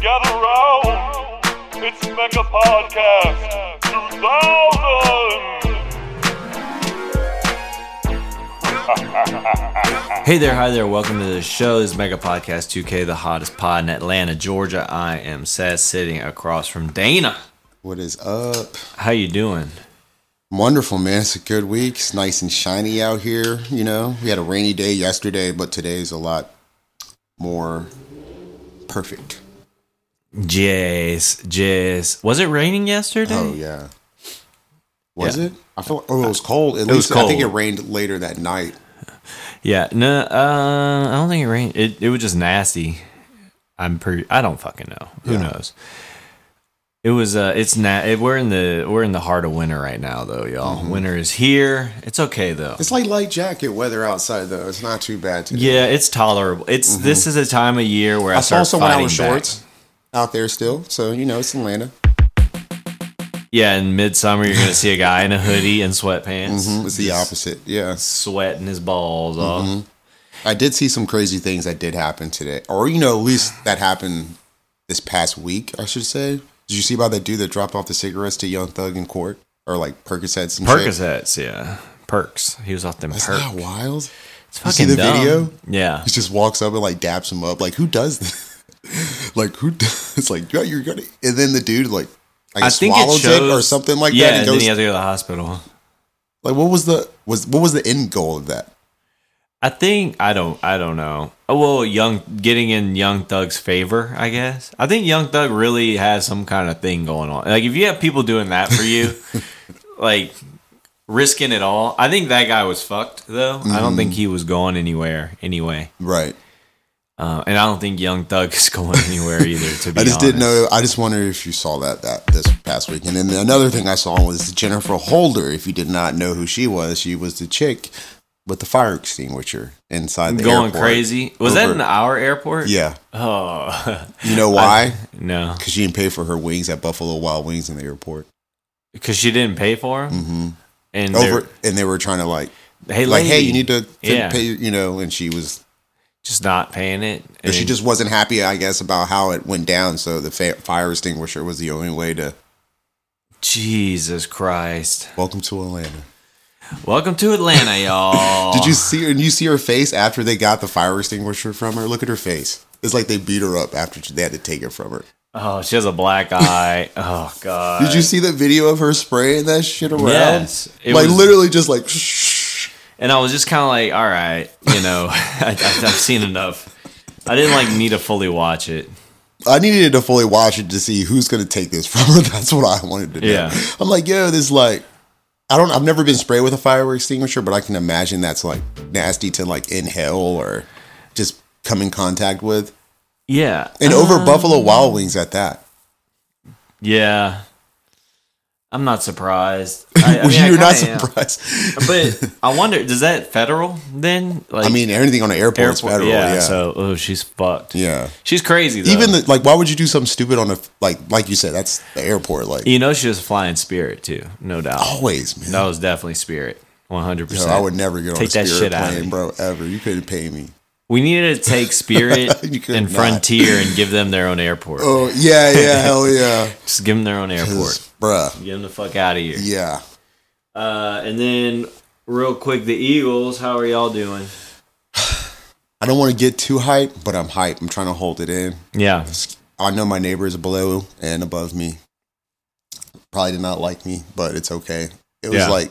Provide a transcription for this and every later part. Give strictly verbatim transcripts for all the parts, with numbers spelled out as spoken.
gather round. It's Mega Podcast two thousand. Hey there, hi there, welcome to the show. This is Mega Podcast two K, the hottest pod in Atlanta, Georgia. I am Seth, sitting across from Dana. What is up? How you doing? Wonderful, man. It's a good week. It's nice and shiny out here, you know. We had a rainy day yesterday, but today's a lot more perfect. Jess, Jess. Was it raining yesterday? Oh, yeah. Was yeah. it? I feel. Oh, it was cold. At it least was cold. I think it rained later that night. Yeah, no, uh, I don't think it rained. It it was just nasty. I'm pretty. I don't fucking know. Who yeah. knows? It was. Uh, it's na- it, We're in the we're in the heart of winter right now, though, y'all. Mm-hmm. Winter is here. It's okay though. It's like light jacket weather outside, though. It's not too bad today. Yeah, it's tolerable. It's mm-hmm. This is a time of year where I, I saw start someone fighting out with back. shorts out there still, so you know it's Atlanta. Yeah, in midsummer, you're going to see a guy in a hoodie and sweatpants. Mm-hmm. It's the opposite, yeah. Sweating his balls off. Mm-hmm. I did see some crazy things that did happen today. Or, you know, at least that happened this past week, I should say. Did you see about that dude that dropped off the cigarettes to Young Thug in court? Or, like, Percocets and Percocets, shit? yeah. Perks. He was off them That's perks. not wild? It's you fucking see the dumb. video? Yeah. He just walks up and, like, daps him up. Like, who does this? like, who does It's like, yeah, you're going to... And then the dude, like... I, I think swallows it shows, it or something like yeah, that. and goes, then he has to go to the hospital. Like, what was the was what was the end goal of that? I think I don't I don't know. Oh, well, young getting in Young Thug's favor, I guess. I think Young Thug really has some kind of thing going on. Like if you have people doing that for you, like risking it all. I think that guy was fucked though. Mm. I don't think he was going anywhere anyway. Right. Uh, and I don't think Young Thug is going anywhere either, to be honest. I just didn't know. I just wondered if you saw that that this past week. And then another thing I saw was Jennifer Holder. If you did not know who she was, she was the chick with the fire extinguisher inside the going airport. crazy. Was over, that in our airport? Yeah. Oh. You know why? I, no. Because she didn't pay for her wings at Buffalo Wild Wings in the airport. Because she didn't pay for them? Mm-hmm. And over, and they were trying to like, hey, like, lady. hey, you need to yeah. pay, you know, and she was... just not paying it. And she just wasn't happy, I guess, about how it went down. So the fa- fire extinguisher was the only way to. Jesus Christ! Welcome to Atlanta. Welcome to Atlanta, y'all. Did you see her? And you see her face after they got the fire extinguisher from her? Look at her face. It's like they beat her up after they had to take it from her. Oh, she has a black eye. Oh God! Did you see the video of her spraying that shit around? Yes, it like was, literally just like. Shh. And I was just kind of like, all right, you know, I, I've seen enough. I didn't like need to fully watch it. I needed to fully watch it to see who's going to take this from her. That's what I wanted to do. Yeah. I'm like, yo, this like, I don't, I've never been sprayed with a fire extinguisher, but I can imagine that's like nasty to like inhale or just come in contact with. Yeah. And um, over Buffalo Wild Wings at that. Yeah. I'm not surprised. I, I well, mean, you're not am. surprised. But I wonder, does that federal then? Like, I mean, anything on the airport, airport is federal. yeah, Yeah. So, oh, she's fucked. Yeah. She's crazy, though. Even, the, like, why would you do something stupid on a, like, like you said, that's the airport. Like, you know, she was flying Spirit, too. No doubt. Always, man. That was definitely Spirit. one hundred percent. Yo, I would never get on take a Spirit that shit plane, out of bro, ever. You couldn't pay me. We needed to take Spirit and not. Frontier and give them their own airport. Oh, yeah, yeah, hell yeah. Just give them their own airport. Bruh. Get them the fuck out of here. Yeah. Uh, and then, real quick, the Eagles, how are y'all doing? I don't want to get too hyped, but I'm hyped. I'm trying to hold it in. Yeah. I know my neighbors below and above me probably did not like me, but it's okay. It was Yeah. like,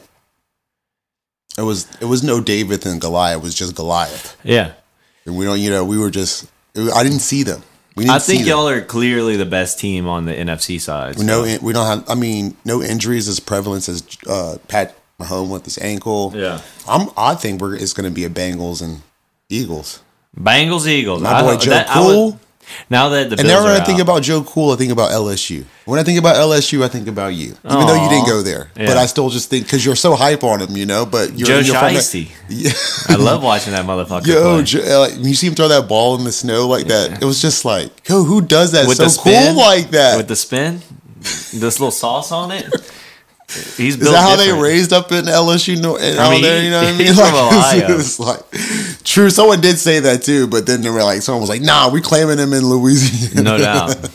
it was it was no David and Goliath. It was just Goliath. Yeah. And we don't, you know, we were just, it, I didn't see them. We didn't I think see y'all them. are clearly the best team on the N F C side. So. No, we don't have, I mean, no injuries as prevalent as uh, Pat Mahomes with his ankle. Yeah. I'm, I think we're it's going to be a Bengals and Eagles. Bengals, Eagles. My boy I, Joe that, Cool. Would, now that the And Bills now when are I think out, about Joe Cool, I think about L S U. When I think about L S U, I think about you. Even Aww. though you didn't go there. Yeah. But I still just think, because you're so hype on him, you know, but you're... Joe you're Shiesty. Yeah. I love watching that motherfucker Yo, play. Joe, like, you see him throw that ball in the snow like Yeah. that. It was just like, yo, who does that With so the spin, cool like that? With the spin? This little sauce on it? He's Is built that how different. they raised up in L S U? No, and I out mean, there, you know what I mean? he's Like, from it was- Ohio. it was like, true. Someone did say that too, but then they were like, someone was like, "Nah, we claiming him in Louisiana." No doubt.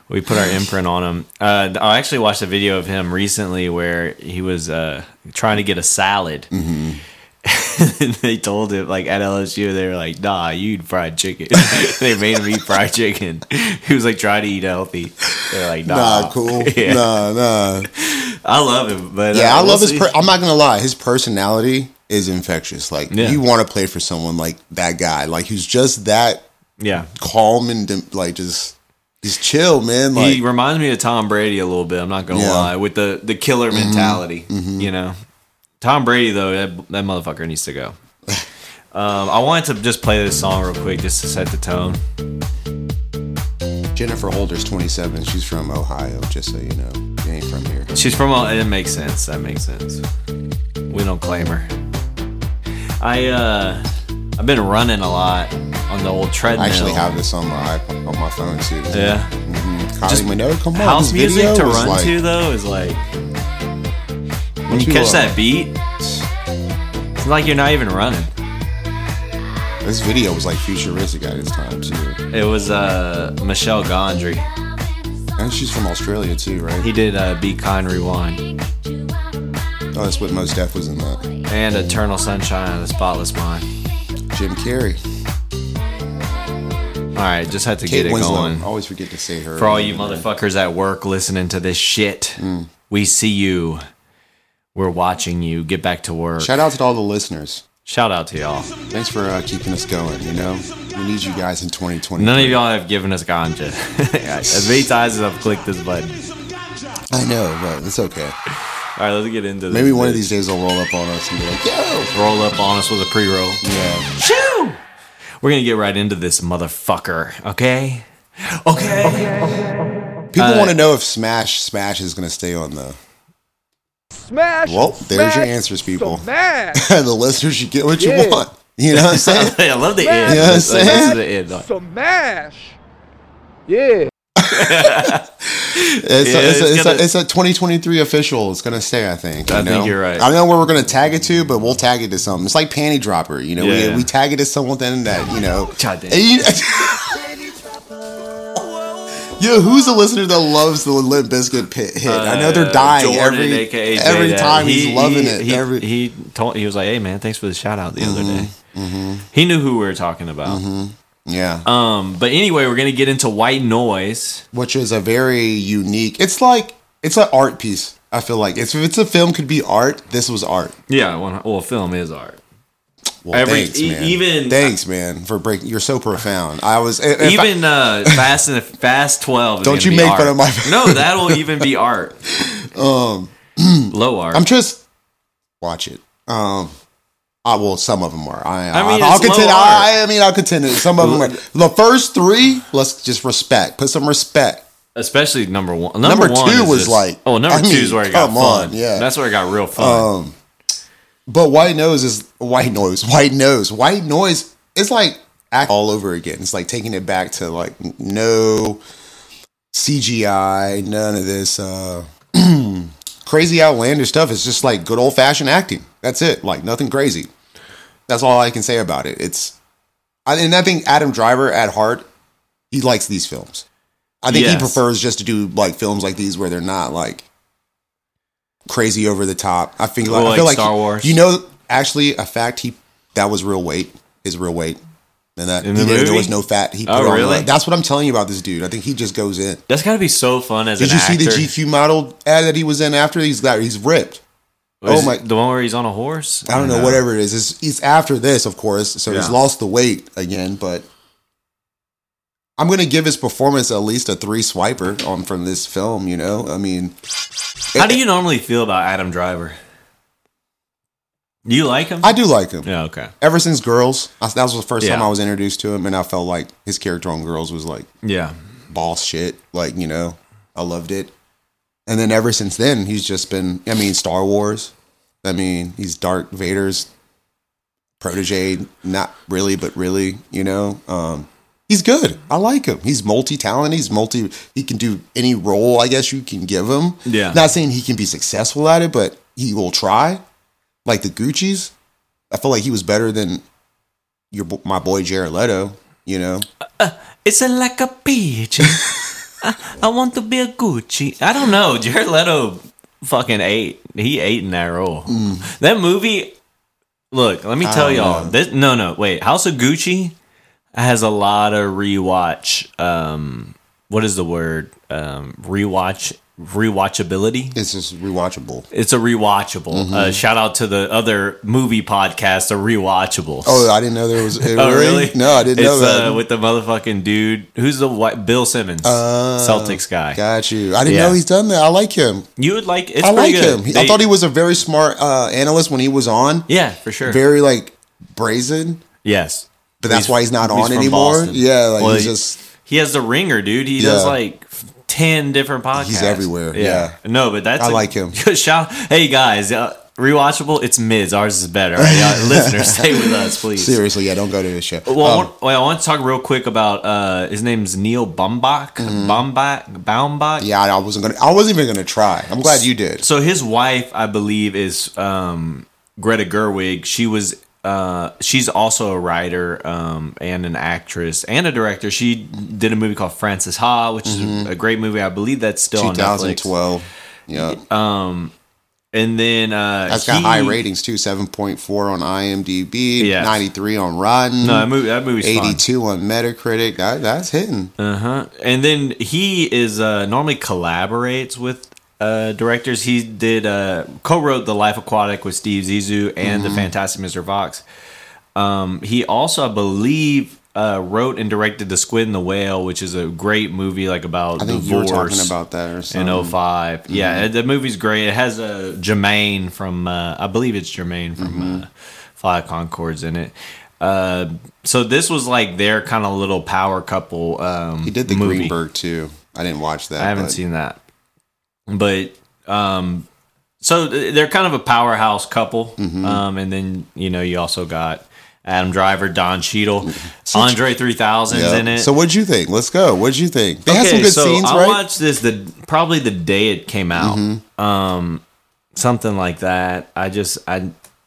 We put our imprint on him. Uh, I actually watched a video of him recently where he was uh, trying to get a salad. Mm-hmm. And they told him, like, at L S U, they were like, nah, you eat fried chicken. They made him eat fried chicken. He was like trying to eat healthy. They're like, nah. Nah, cool. Yeah. Nah, nah. I love him. But yeah, uh, I we'll love his. see. Per- I'm not gonna lie, his personality is infectious. Like Yeah. you want to play for someone like that guy, like who's just that Yeah. calm and dim- like just he's chill, man. Like He reminds me of Tom Brady a little bit. I'm not gonna Yeah. lie, with the, the killer Mm-hmm. mentality. You know, Tom Brady though, that, that motherfucker needs to go. um, I wanted to just play this song real quick just to set the tone. Jennifer Holder's twenty-seven. She's from Ohio, just so you know. She ain't from here. She's from. It makes sense. That makes sense. We don't claim her. I uh, I've been running a lot on the old treadmill. I actually have this on my iP- on my phone too. Yeah. Mm-hmm. Kylie Just Minogue, come on. House this music video to was run like, to though is like when you you, catch uh, that beat, it's like you're not even running. This video was like futuristic at its time too. It was uh, Michelle Gondry. And she's from Australia too, right? He did uh, Be Kind Rewind Oh, that's what Mos Def was in that. and Eternal Sunshine of the Spotless Mind. Jim Carrey. All right, just had to Kate get it Winslet. going. I always forget to say her. For all you name. motherfuckers at work listening to this shit, we see you. We're watching you. Get back to work. Shout out to all the listeners. Shout out to y'all. Thanks for uh, keeping us going. You know, we need you guys in twenty twenty. None of y'all have given us ganja. As many times as I've clicked this button. I know, but it's okay. All right, let's get into this. Maybe one of these days they'll roll up on us and be like, "Yo, roll up on us with a pre-roll. yeah." Shoo! We're gonna get right into this motherfucker. Okay. Okay. People Uh, want to know if Smash Smash is going to stay on the. Smash. Well, there's your smash, answers, people. Smash. The listeners, you get what you Yeah. want. You know what I'm saying? I love the Yeah. end. You know what I'm Let's- let's saying? do the end. Smash. Yeah. It's, Yeah, a, it's, it's a, it's, gonna- a, it's a twenty twenty-three official. It's going to stay, I think. you I think know? you're right. I don't know where we're going to tag it to, but we'll tag it to something. It's like Panty Dropper. You know, Yeah. we, we tag it to something that, you know. God damn. and you- Yo, who's the listener that loves the Limp Bizkit pit hit? I know they're Uh, dying Jordan, every A K A every J-Dad. time. He- He's loving he- it. He, every, he told he was like, "Hey man, thanks for the shout out the other day." Mm-hmm. He knew who we were talking about. yeah. Um, but anyway, we're gonna get into White Noise. Which is a very unique. It's like it's an art piece. I feel like it's, if it's a film could be art. This was art. Yeah, one, well, film is art. Well, Every- thanks, e- man. even- thanks, man, for breaking. You're so profound. I was if I- Even uh, Fast and the Fast Twelve. Is Don't gonna you be make art. fun of my- No, that'll even be art. Um, low art. I'm just watch it. Um, I well, some of them are. I, I mean, I'll it's low contend. art. I, I mean, I'll contend. That some of them are. The first three, let's just respect. Put some respect. Especially number one. Number, Number one two is was just- like- oh, number I two mean, is where it got come fun. on, yeah. That's where it got real fun. Um, but white nose is white noise. White nose. White noise. It's like act all over again. It's like taking it back to like no C G I, none of this uh, crazy outlandish stuff. It's just like good old fashioned acting. That's it. Like nothing crazy. That's all I can say about it. It's, I, and I think Adam Driver at heart, he likes these films. I think Yes. he prefers just to do like films like these where they're not like crazy over the top. I feel like, Well, I feel like like Star he- Wars. You know, actually, a fact he that was real weight. His real weight, and that In he the didn't, there movie? was no fat. He put Oh, on really? the- That's what I'm telling you about this dude. I think he just goes in. That's got to be so fun as Did an you see actor. the G Q model ad that he was in after? He's got he's ripped. Was oh my- it the one where he's on a horse? I don't know, whatever it is. It's, it's after this, of course. So he's Yeah. lost lost the weight again, but I'm gonna give his performance at least a three swiper on from this film. You know, I mean, How do you normally feel about Adam Driver? Do you like him? I do like him. yeah. Okay. Ever since Girls, I- that was the first time Yeah. I was introduced to him, and I felt like his character on Girls was like Yeah. boss shit. Like, you know, I loved it. And then ever since then, he's just been, I mean, Star Wars. I mean, he's Darth Vader's protege. Not really, but really, you know. Um, he's good. I like him. He's multi-talented. He's multi, he can do any role, I guess you can give him. Yeah. Not saying he can be successful at it, but he will try. Like the Gucci's. I feel like he was better than your bo- my boy Jared Leto, you know. It's a like a peach. I want to be a Gucci. I don't know. Jared Leto fucking ate. He ate in that role. Mm. That movie. Look, let me tell y'all. This, no, no, wait. House of Gucci has a lot of rewatch. Um, what is the word? Um, rewatch. Rewatchability. It's just rewatchable. It's a rewatchable. Mm-hmm. Uh, shout out to the other movie podcast, the Rewatchables. Oh, I didn't know there was. It, oh, really? No, I didn't it's, know that. Uh, with the motherfucking dude who's the white Bill Simmons, uh, Celtics guy. Got you. I didn't yeah. know he's done that. I like him. You would like. It's I like good. him. They, I thought he was a very smart uh, analyst when he was on. Yeah, for sure. Very like brazen. Yes, but that's he's, why he's not he's on anymore. Boston. Yeah, like well, he's he, just. He has the ringer, dude. He yeah. does like. ten different podcasts. He's everywhere. Yeah. yeah. No, but that's I a, like him. Shout, hey guys, uh, rewatchable. It's mids. Ours is better. Right? Y'all, listeners, stay with us, please. Seriously, yeah. Don't go to this show. Well, um, I, want, well I want to talk real quick about uh, his name's Neil Baumbach. Mm-hmm. Baumbach. Baumbach. Yeah, I wasn't gonna. I wasn't even gonna try. I'm glad you did. So his wife, I believe, is um, Greta Gerwig. She was. Uh, she's also a writer um, and an actress and a director. She did a movie called Frances Ha, which mm-hmm. is a great movie. I believe that's still on Netflix. twenty twelve. Yeah. Um, and then uh, that's got he, high ratings too. seven point four on IMDb. Yeah. ninety-three on Rotten. No, that movie. That movie's eighty-two fun. on Metacritic. That, that's hitting. Uh huh. And then he is uh, normally collaborates with. Uh, directors. He did uh, co-wrote The Life Aquatic with Steve Zissou and mm-hmm. The Fantastic Mister Fox. Um, he also, I believe, uh, wrote and directed The Squid and the Whale, which is a great movie, like about I think divorce. You were talking about that or something. In oh five. Mm-hmm. Yeah, the movie's great. It has uh, Jermaine from, uh, I believe it's Jermaine from mm-hmm. uh, Fly Concords in it. Uh, so this was like their kind of little power couple. Um, he did the movie. Greenberg too. I didn't watch that. I haven't but. seen that. But um, so they're kind of a powerhouse couple, mm-hmm. um, and then you know you also got Adam Driver, Don Cheadle, Such, Andre three thousand's yeah. in it. So what'd you think? Let's go. What'd you think? They okay, had some good so scenes, I right? watched this the probably the day it came out, mm-hmm. um, something like that. I just I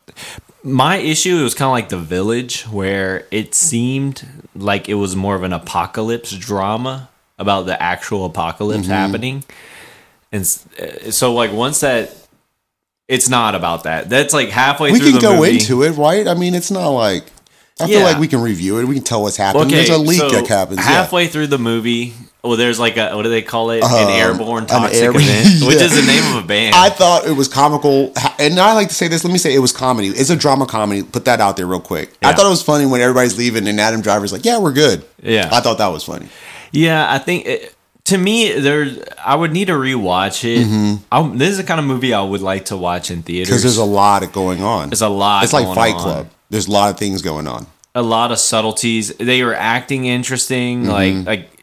my issue it was kind of like The Village, where it seemed like it was more of an apocalypse drama about the actual apocalypse mm-hmm. happening. And so, like, once that, it's not about that. That's like halfway we through the movie. We can go into it, right? I mean, it's not like, I yeah. feel like we can review it. We can tell what's happening. Okay, there's a leak so that happens. Halfway yeah. through the movie, well, there's like a, what do they call it? Um, an airborne toxic an air- event, yeah. which is the name of a band. I thought it was comical. And I like to say this. Let me say it was comedy. It's a drama comedy. Put that out there real quick. Yeah. I thought it was funny when everybody's leaving and Adam Driver's like, yeah, we're good. Yeah. I thought that was funny. Yeah, I think... It, to me, there's. I would need to rewatch it. Mm-hmm. This is the kind of movie I would like to watch in theaters because there's a lot going on. There's a lot. It's like going Fight on. Club. There's a lot of things going on. A lot of subtleties. They were acting interesting. Mm-hmm. Like like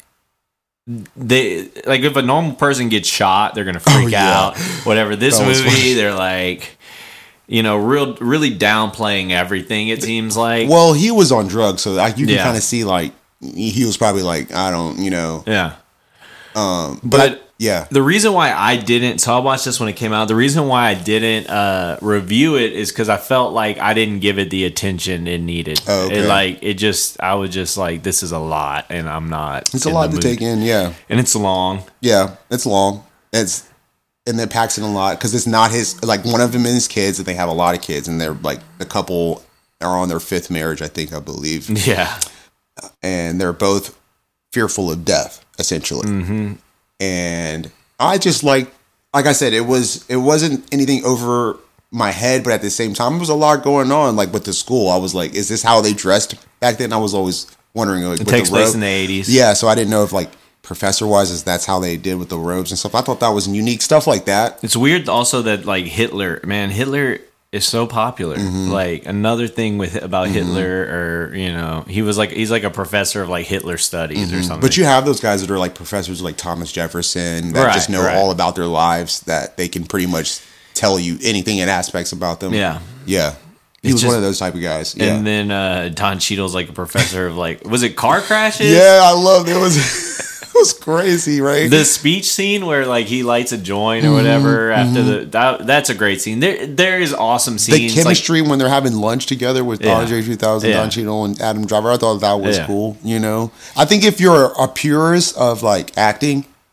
they like if a normal person gets shot, they're gonna freak oh, yeah. out. Whatever. This movie, they're like. You know, real, really downplaying everything. It seems like. Well, he was on drugs, so like you can yeah. kind of see like he was probably like I don't, you know. Yeah. Um, but, but I, yeah, the reason why I didn't, so I watched this when it came out. The reason why I didn't uh, review it is because I felt like I didn't give it the attention it needed. Oh, okay. It, like it just, I was just like, this is a lot, and I'm not. It's a lot to take in, yeah, and it's long. Yeah, it's long. It's and it packs in a lot because it's not his. Like one of them is his kids, and they have a lot of kids, and they're like the couple are on their fifth marriage, I think, I believe. Yeah, and they're both fearful of death, essentially. Mm-hmm. And I just like, like I said, it was it wasn't anything over my head, but at the same time, there was a lot going on. Like with the school, I was like, is this how they dressed back then? I was always wondering. Like, it with takes the place robe. in the eighties. Yeah, so I didn't know if like professor wise, is that's how they did with the robes and stuff. I thought that was unique stuff like that. It's weird also that like Hitler, man, Hitler. is so popular. Mm-hmm. Like another thing with about mm-hmm. Hitler, or you know, he was like he's like a professor of like Hitler studies mm-hmm. or something. But you have those guys that are like professors like Thomas Jefferson that right, just know right. all about their lives, that they can pretty much tell you anything in aspects about them. Yeah, yeah. He it's was just, one of those type of guys. Yeah. And then uh, Don Cheadle's like a professor of like was it car crashes? Yeah, I love it. Was. It was crazy, right? The speech scene where like he lights a joint or whatever mm-hmm, after mm-hmm. the that, that's a great scene. There there is awesome scenes. The chemistry like, when they're having lunch together with yeah, Andre three thousand, yeah. Don Cheadle, and Adam Driver. I thought that was yeah. cool. You know, I think if you're a purist of like acting,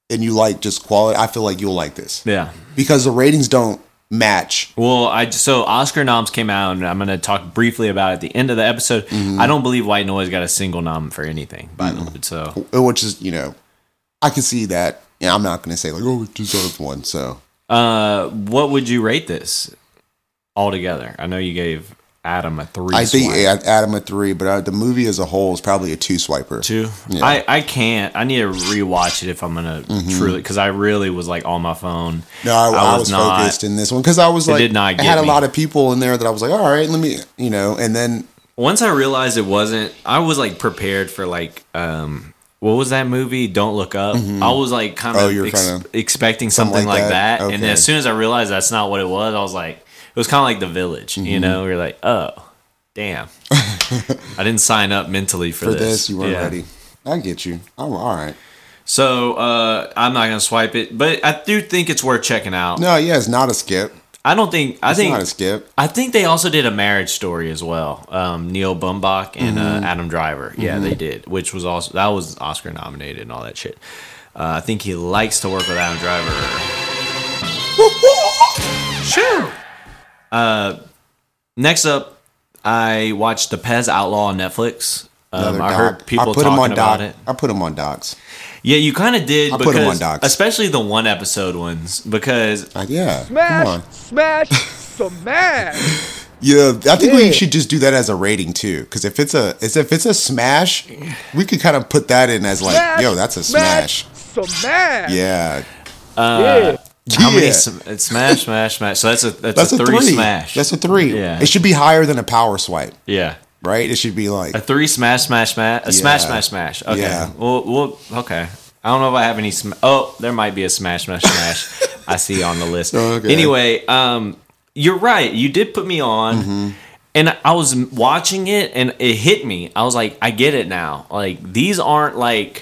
and you like just quality, I feel like you'll like this. Yeah. Because the ratings don't match. Well, I so Oscar noms came out, and I'm going to talk briefly about it at the end of the episode. Mm-hmm. I don't believe White Noise got a single nom for anything, by the way. So, Which is, you know, I can see that. Yeah, I'm not going to say like, oh, it deserves one. So, uh, what would you rate this altogether? I know you gave Adam a three. I think swipe. yeah, Adam a three, but uh, the movie as a whole is probably a two swiper. Two. Yeah. I, I can't. I need to rewatch it if I'm gonna truly, because I really was like on my phone. No, I, I was, not- focused in this one because I was It like, did not I get had a me. lot of people in there that I was like, all right, let me, you know, and then Once I realized it wasn't, I was like prepared for like, um, what was that movie? Don't Look Up. I was like kind of Oh, you're ex- kinda- expecting something something like like that? that, and Okay. as soon as I realized that's not what it was, I was like, it was kind of like The Village. Mm-hmm. You know, you're like, oh, damn, I didn't sign up mentally for, for this. this, you weren't Yeah. ready. I get you. I'm all right. So uh, I'm not gonna swipe it, but I do think it's worth checking out. No, yeah, it's not a skip. I don't think. I It's think not a skip. I think they also did a Marriage Story as well. Um, Neil Bumbach and Mm-hmm. uh, Adam Driver. Yeah, they did, which was also that was Oscar nominated and all that shit. Uh, I think he likes to work with Adam Driver. Sure. Uh, next up, I watched The Pez Outlaw on Netflix. Um, Another I doc. heard people I put talking him on about doc. it. I put him on docs. Yeah, you kind of did I because, put 'em on docs. especially the one episode ones, because Uh, yeah, come Smash, on. smash, smash. Yeah, I think we Yeah. should just do that as a rating too. Because if it's a, it's, if it's a smash, we could kind of put that in as like, Smash, yo, that's a smash. Smash. Yeah, Yeah. how many Yeah. sm- it's smash, smash, smash. So that's a that's, that's a, a three, three. smash. That's a three. Yeah. It should be higher than a power swipe, yeah. right? It should be like A three smash, smash, smash. A smash, Yeah. smash, smash. Okay. Yeah. Well, well, okay. I don't know if I have any. Sm- oh, there might be a smash, smash, smash. I see on the list. Okay. Anyway, um, you're right. You did put me on, Mm-hmm. and I was watching it, and it hit me. I was like, I get it now. Like these aren't like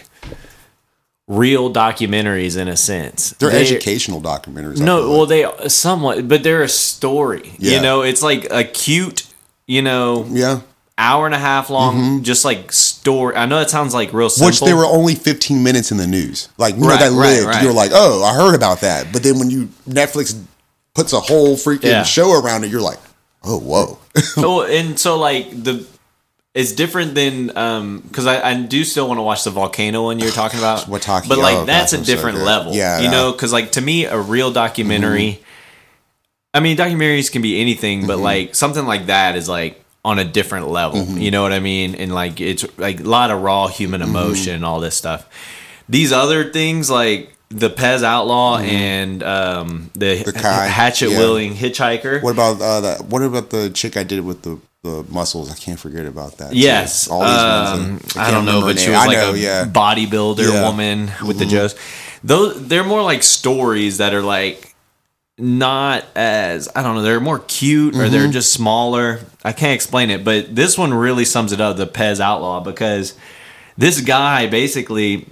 real documentaries in a sense. they're They- educational documentaries. I No, feel well, like. they somewhat, but they're a story. Yeah. You know, it's like a cute, you know, yeah. hour and a half long, just like story. I know it sounds like real simple. Which they were only fifteen minutes in the news. Like, you know, Right, that right, lived. right. You're like, oh, I heard about that. But then when you, Netflix puts a whole freaking Yeah. show around it, you're like, oh, whoa. Oh, and so like the it's different than um because I, I do still want to watch the volcano one you're talking about. We're talking- but like oh, that's gosh, a I'm so different good. level. Yeah, you yeah. know, because like to me, a real documentary. Mm-hmm. I mean, documentaries can be anything, Mm-hmm. but like something like that is like on a different level. Mm-hmm. You know what I mean? And like it's like a lot of raw human emotion and all this stuff. These other things like the Pez Outlaw and um, the, Mm-hmm. The Kai, hatchet yeah. wielding hitchhiker. What about uh, that? What about the chick I did with the, the muscles? I can't forget about that. Yes, too. all these um, ones. I, can't don't know, remember but her she name. was I like know, a yeah. bodybuilder Yeah. Mm-hmm. woman with the Joes. Those they're more like stories that are like not as I don't know. They're more cute or Mm-hmm. they're just smaller. I can't explain it, but this one really sums it up. The Pez Outlaw, because this guy basically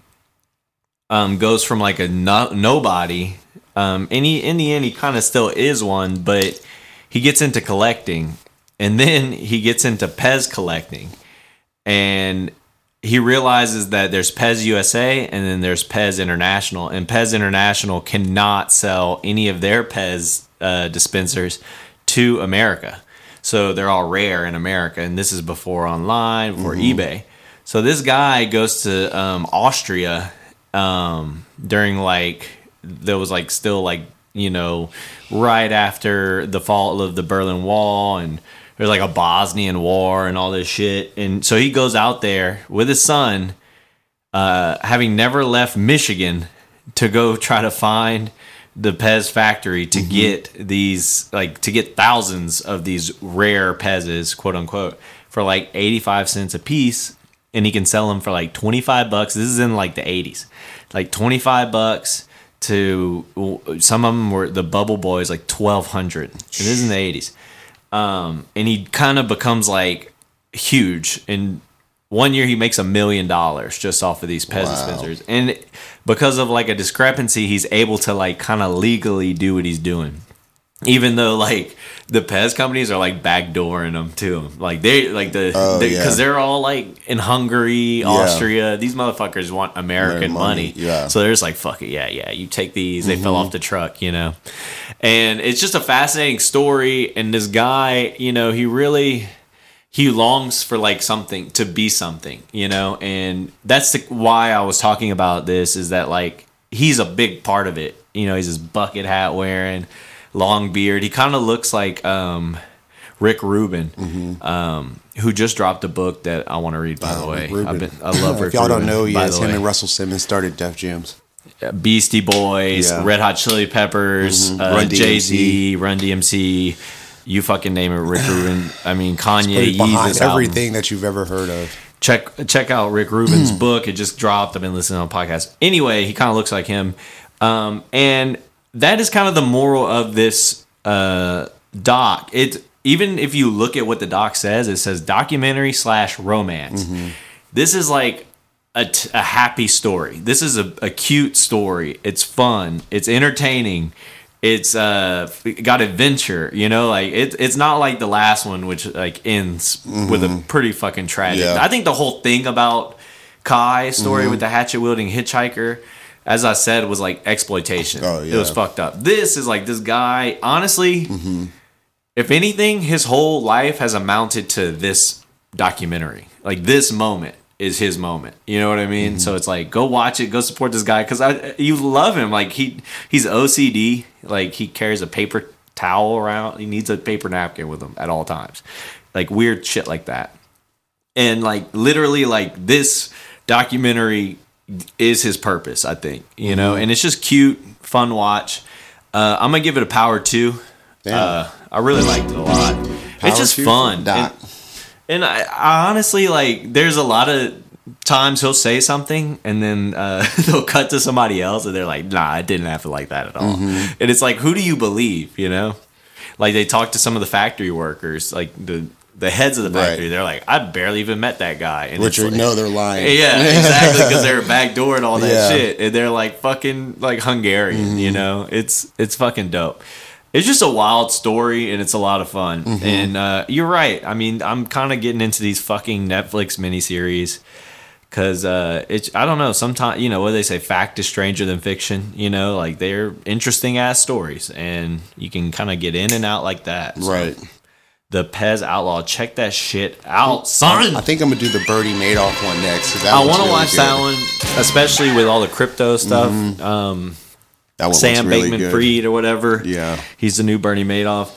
um, goes from like a no- nobody. Um, and he, in the end, he kind of still is one, but he gets into collecting, and then he gets into Pez collecting, and he realizes that there's Pez U S A and then there's Pez International, and Pez International cannot sell any of their Pez uh, dispensers to America, so they're all rare in America, and this is before online, before eBay. So this guy goes to um, Austria um, during like there was like still like you know right after the fall of the Berlin Wall, and there's like a Bosnian war and all this shit. And so he goes out there with his son, uh, having never left Michigan, to go try to find the Pez factory to get these like to get thousands of these rare Pez's, quote unquote, for like eighty-five cents a piece. And he can sell them for like twenty-five bucks. This is in like the eighties, like twenty-five bucks to some of them were the Bubble Boys, like twelve hundred. And this is in the eighties. Um, and he kind of becomes like huge. And one year he makes a million dollars just off of these Pez Wow. dispensers. And because of like a discrepancy, he's able to like kind of legally do what he's doing. Even though like the Pez companies are like backdooring them too, like they like the Oh, because yeah. they're all like in Hungary, Austria. These motherfuckers want American money, money, yeah. So they're just like, fuck it, yeah, yeah. You take these. They Mm-hmm. fell off the truck, you know. And it's just a fascinating story. And this guy, you know, he really he longs for like something to be something, you know. And that's the, why I was talking about this is that like he's a big part of it. You know, he's this bucket hat wearing. Long beard. He kind of looks like um, Rick Rubin, Mm-hmm. um, who just dropped a book that I want to read. By Wow, the way, Rick Rubin. I've been, I love Rick If y'all Rubin. don't know, he by is the him way. and Russell Simmons started Def Jams. Beastie Boys, Yeah. Red Hot Chili Peppers, Mhm. uh, Run D M C. Jay Z, Run D M C. You fucking name it, Rick Rubin. I mean, Kanye, Behind Yeezus album. everything that you've ever heard of. Check check out Rick Rubin's book. It just dropped. I've been listening on podcasts. Anyway, he kind of looks like him, um, and that is kind of the moral of this uh, doc. It even if you look at what the doc says, it says documentary slash romance. Mm-hmm. This is like a, t- a happy story. This is a, a cute story. It's fun. It's entertaining. It's uh got adventure. You know, like it, it's not like the last one, which like ends with a pretty fucking tragic. Yeah. I think the whole thing about Kai's story Mm-hmm. with the hatchet wielding hitchhiker, as I said, was like exploitation. Oh, It was yeah. fucked up. This is like this guy, honestly, Mm-hmm. if anything, his whole life has amounted to this documentary. Like this moment is his moment. You know what I mean? Mm-hmm. So it's like, go watch it, go support this guy because I you love him. Like he he's O C D. Like he carries a paper towel around. He needs a paper napkin with him at all times. Like weird shit like that. And like literally like this documentary is his purpose, I think. You know, and it's just cute, fun watch. Uh, I'm gonna give it a power two. Damn. Uh, I really liked it a lot. Power it's just two fun. for Doc. And, and I, I honestly like. There's a lot of times he'll say something, and then uh, they'll cut to somebody else, and they're like, "Nah, it didn't happen like that at all." Mm-hmm. And it's like, who do you believe? You know, like they talk to some of the factory workers, like the the heads of the factory. Right. They're like, "I barely even met that guy." And Which it's you like, know they're lying. yeah, exactly, because they're backdoor and all that Yeah. shit, and they're like fucking like Hungarian, you know. It's it's fucking dope. It's just a wild story, and it's a lot of fun. And uh, you're right. I mean, I'm kind of getting into these fucking Netflix miniseries because uh, it's I don't know. Sometimes you know what do they say, fact is stranger than fiction. You know, like they're interesting ass stories, and you can kind of get in and out like that. So, Right. The Pez Outlaw, check that shit out, son. I think I'm gonna do the Bertie Madoff one next. 'cause that I one's want to really watch good. that one, especially with all the crypto stuff. Um, That one Sam looks really Bankman good. Fried or whatever. Yeah. He's the new Bernie Madoff.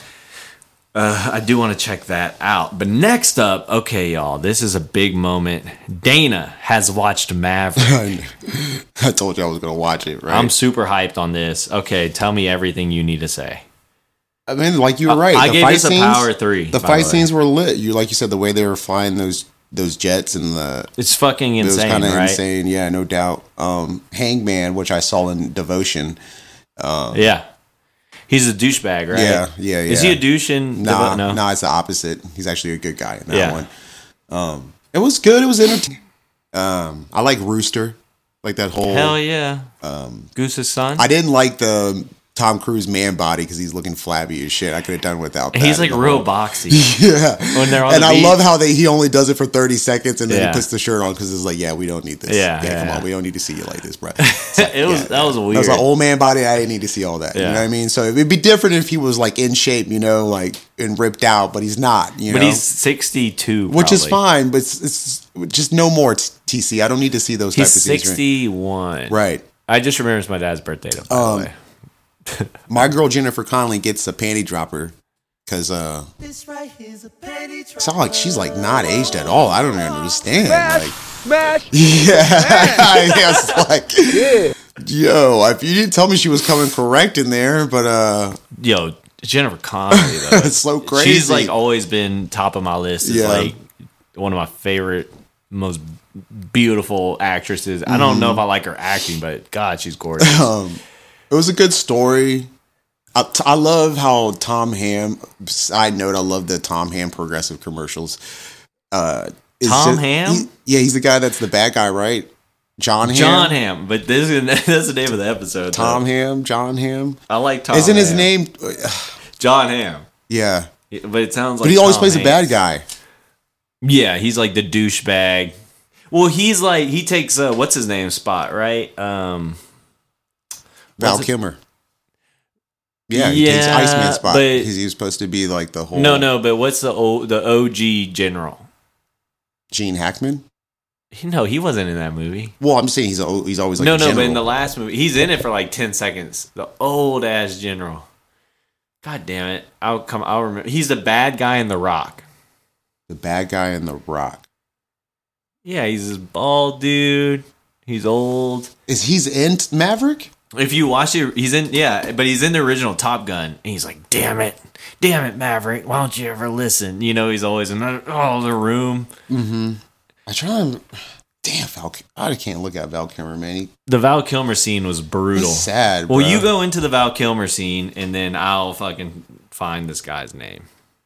Uh, I do want to check that out. But next up, okay, y'all, this is a big moment. Dana has watched Maverick. I told you I was gonna watch it. Right. I'm super hyped on this. Okay, tell me everything you need to say. I mean, like you were right. I the gave fight this a scenes, power three, The by fight the way. scenes were lit. You like you said, the way they were flying those those jets and the It's fucking it was insane, kind of right? insane. Yeah, no doubt. Um, Hangman, which I saw in Devotion. Yeah. He's a douchebag, right? Yeah, yeah, Is he yeah. a douche in Nah, Devo- no? nah, it's the opposite. He's actually a good guy in that Yeah. one. Um, it was good. It was entertaining. Um, I like Rooster, like that whole. Hell yeah. Um, Goose's son? I didn't like the Tom Cruise man body because he's looking flabby as shit. I could have done without that. He's like in the real whole- boxy. Yeah. When they're on And the I beach. love how they he only does it for thirty seconds and then Yeah. he puts the shirt on because it's like, yeah, we don't need this. Yeah, yeah, come yeah. on, we don't need to see you like this, bro. it was that was weird. That was an old man body. I didn't need to see all that. You Yeah. know what I mean? So it'd be different if he was like in shape, you know, like and ripped out, but he's not. You but know, he's sixty-two, which is probably. fine. But it's, it's just no more T C. I don't need to see those type He's of scenes. sixty-one. Right. I just remember it's my dad's birthday, though, by Um, the way. My girl Jennifer Connelly gets a panty dropper because uh, it's not like she's like not aged at all. I don't even understand. Smash, Like, smash. yeah, yes, like Yeah. yo, if you didn't tell me she was coming correct in there, but uh, Yo, Jennifer Connelly, though. it's so crazy. She's like always been top of my list. Is Yeah. like one of my favorite, most beautiful actresses. I don't know if I like her acting, but God, she's gorgeous. um, it was a good story. I, t- I love how Tom Ham. Side note: I love the Tom Ham progressive commercials. Uh, it's Tom just- Ham? he- yeah, he's the guy that's the bad guy, right? John Ham. John Hamm, but this is that's the name of the episode. Tom though. Ham. John Ham. I like Tom. Isn't his Hamm. name? John Hamm. Yeah, But it sounds like but he always Tom plays Hanks. a bad guy. Yeah, he's like the douchebag. Well, he's like he takes uh, what's his name spot, right? Um, Val what's it- Kilmer. Yeah, he takes Yeah, Iceman spot but- because he was supposed to be like the whole. No, no, but what's the o, the O G general? Gene Hackman. No, he wasn't in that movie. Well, I'm just saying he's a, he's always like no, a no, but general. in the last movie, he's in it for like ten seconds. The old ass general. God damn it! I'll come. I'll remember. He's the bad guy in The Rock. the bad guy in The Rock. Yeah, he's this bald dude. He's old. Is he's in Maverick? If you watch it, he's in. Yeah, but he's in the original Top Gun, and he's like, "Damn it, damn it, Maverick! Why don't you ever listen?" You know, he's always in the, oh, the room. Mm-hmm. I try and damn Val. I can't look at Val Kilmer, man. He, The Val Kilmer scene was brutal. he's sad. Well, bro. you go into the Val Kilmer scene, and then I'll fucking find this guy's name.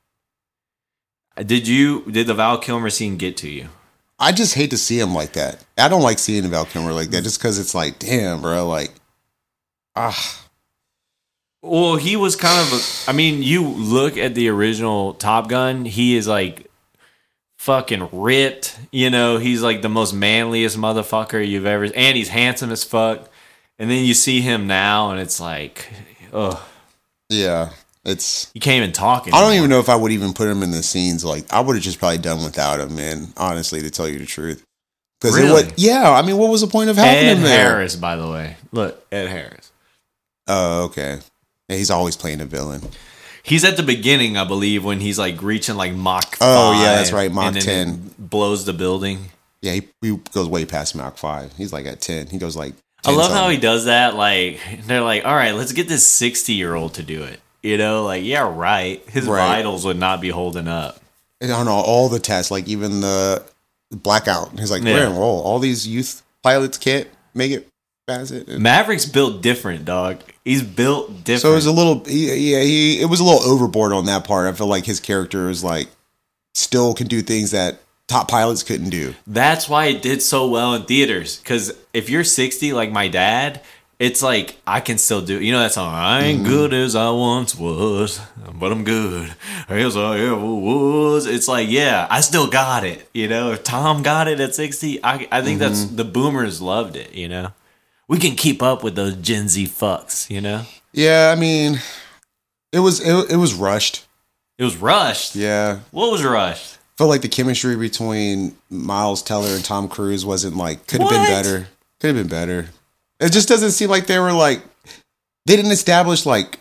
Did you? Did the Val Kilmer scene get to you? I just hate to see him like that. I don't like seeing Val Kilmer like that, just because it's like, damn, bro. Like, ah, Well, he was kind of. A, I mean, you look at the original Top Gun. He is like fucking ripped. You know, he's like the most manliest motherfucker you've ever. And he's handsome as fuck. And then you see him now, and it's like, ugh, yeah. It's. you can't even talk. I don't anymore. even know if I would even put him in the scenes. Like, I would have just probably done without him, man. Honestly, to tell you the truth. Because Really? it would. Yeah, I mean, what was the point of having Ed him there? Harris, by the way. Look, Ed Harris. Oh, okay. Yeah, he's always playing a villain. He's at the beginning, I believe, when he's like reaching like Mach. Oh, five, yeah, that's right, Mach and then ten. it blows the building. Yeah, he, he goes way past Mach five. He's like at ten. He goes like. I ten love how something. he does that. Like they're like, all right, let's get this sixty-year-old to do it. You know, like yeah, right. His Right. vitals would not be holding up. I don't know, all the tests, like even the blackout. He's like, Yeah. yeah. Whoa, all these youth pilots can't make it past it. Maverick's built different, dog. He's built different. So it was a little, he- yeah, he it was a little overboard on that part. I feel like his character is like still can do things that top pilots couldn't do. That's why it did so well in theaters. Because if you're sixty, like my dad, it's like I can still do. You know that song? I ain't good as I once was, but I'm good as I ever was. It's like, yeah, I still got it. You know, if Tom got it at sixty, I I think that's the boomers loved it. You know, we can keep up with those Gen Z fucks. You know, Yeah, I mean, it was it, it was rushed. it was rushed. Yeah, What was rushed? felt like the chemistry between Miles Teller and Tom Cruise wasn't like could have been What? better. Could have been better. It just doesn't seem like they were like they didn't establish like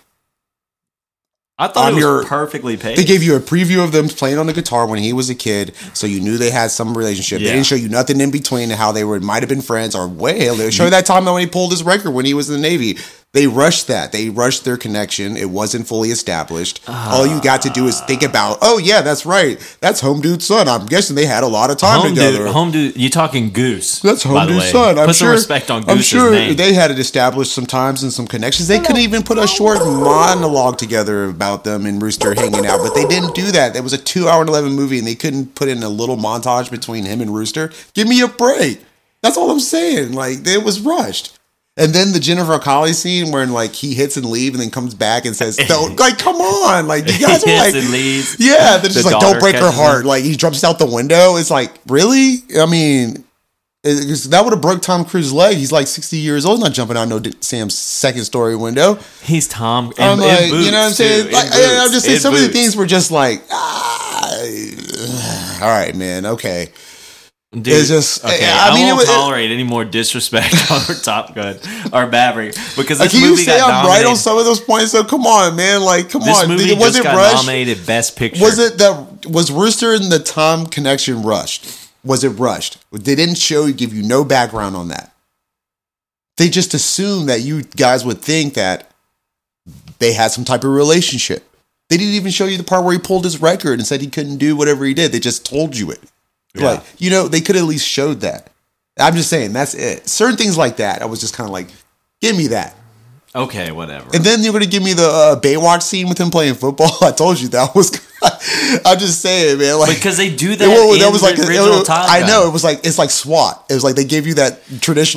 I thought On it was your- perfectly paced. they gave you a preview of them playing on the guitar when he was a kid, so you knew they had some relationship. Yeah. They didn't show you nothing in between and how they were might have been friends or way. They showed that time when he pulled his record when he was in the Navy. They rushed that. They rushed their connection. It wasn't fully established. All you got to do is think about, oh yeah, that's right. That's Home Dude's son. I'm guessing they had a lot of time Home together. dude, home dude, you talking Goose? That's by Home the Dude's way. son. I'm Put sure. some respect on I'm Goose's sure name. they had it established some times and some connections. They could even put a short monologue together about them and Rooster hanging out, but they didn't do that. It was a two-hour and eleven movie, and they couldn't put in a little montage between him and Rooster. Give me a break. That's all I'm saying. Like it was rushed. And then the Jennifer Connelly scene where like he hits and leaves and then comes back and says, "Don't like, come on!" Like you guys are Hits like, and leaves. yeah, they're just The like, "Don't daughter break her catches him. heart." Like he jumps out the window. It's like, really? I mean, it- it's- that would have broke Tom Cruise's leg. He's like sixty years old, not jumping out no d- Sam's second story window. He's Tom. I'm in- in like, you boots, know what I'm saying? too, in Like, I- I'm boots, just saying in some of the boots. things were just like, ah, all right, man, okay. Dude, It's just- okay. I I, mean, it won't was- it- tolerate any more disrespect on Top Gun or Maverick because Like, this can you movie say got I'm nominated. right on some of those points? So come on, man. Like, come this on. movie Did- was just it got rushed? nominated Best Picture. Was it that was Rooster and the Tom connection rushed? Was it rushed? They didn't show you, give you no background on that. They just assumed that you guys would think that they had some type of relationship. They didn't even show you the part where he pulled his record and said he couldn't do whatever he did. They just told you it. Yeah. Like, you know, they could at least showed that. I'm just saying, that's it. Certain things like that, I was just kind of like, give me that. Okay, whatever. And then you're going to give me the uh, Baywatch scene with him playing football. I told you that was. I'm just saying, man. Like because they do that Well, in that was the like original it, Top I Gun. know it was like it's like SWAT. It was like they gave you that traditional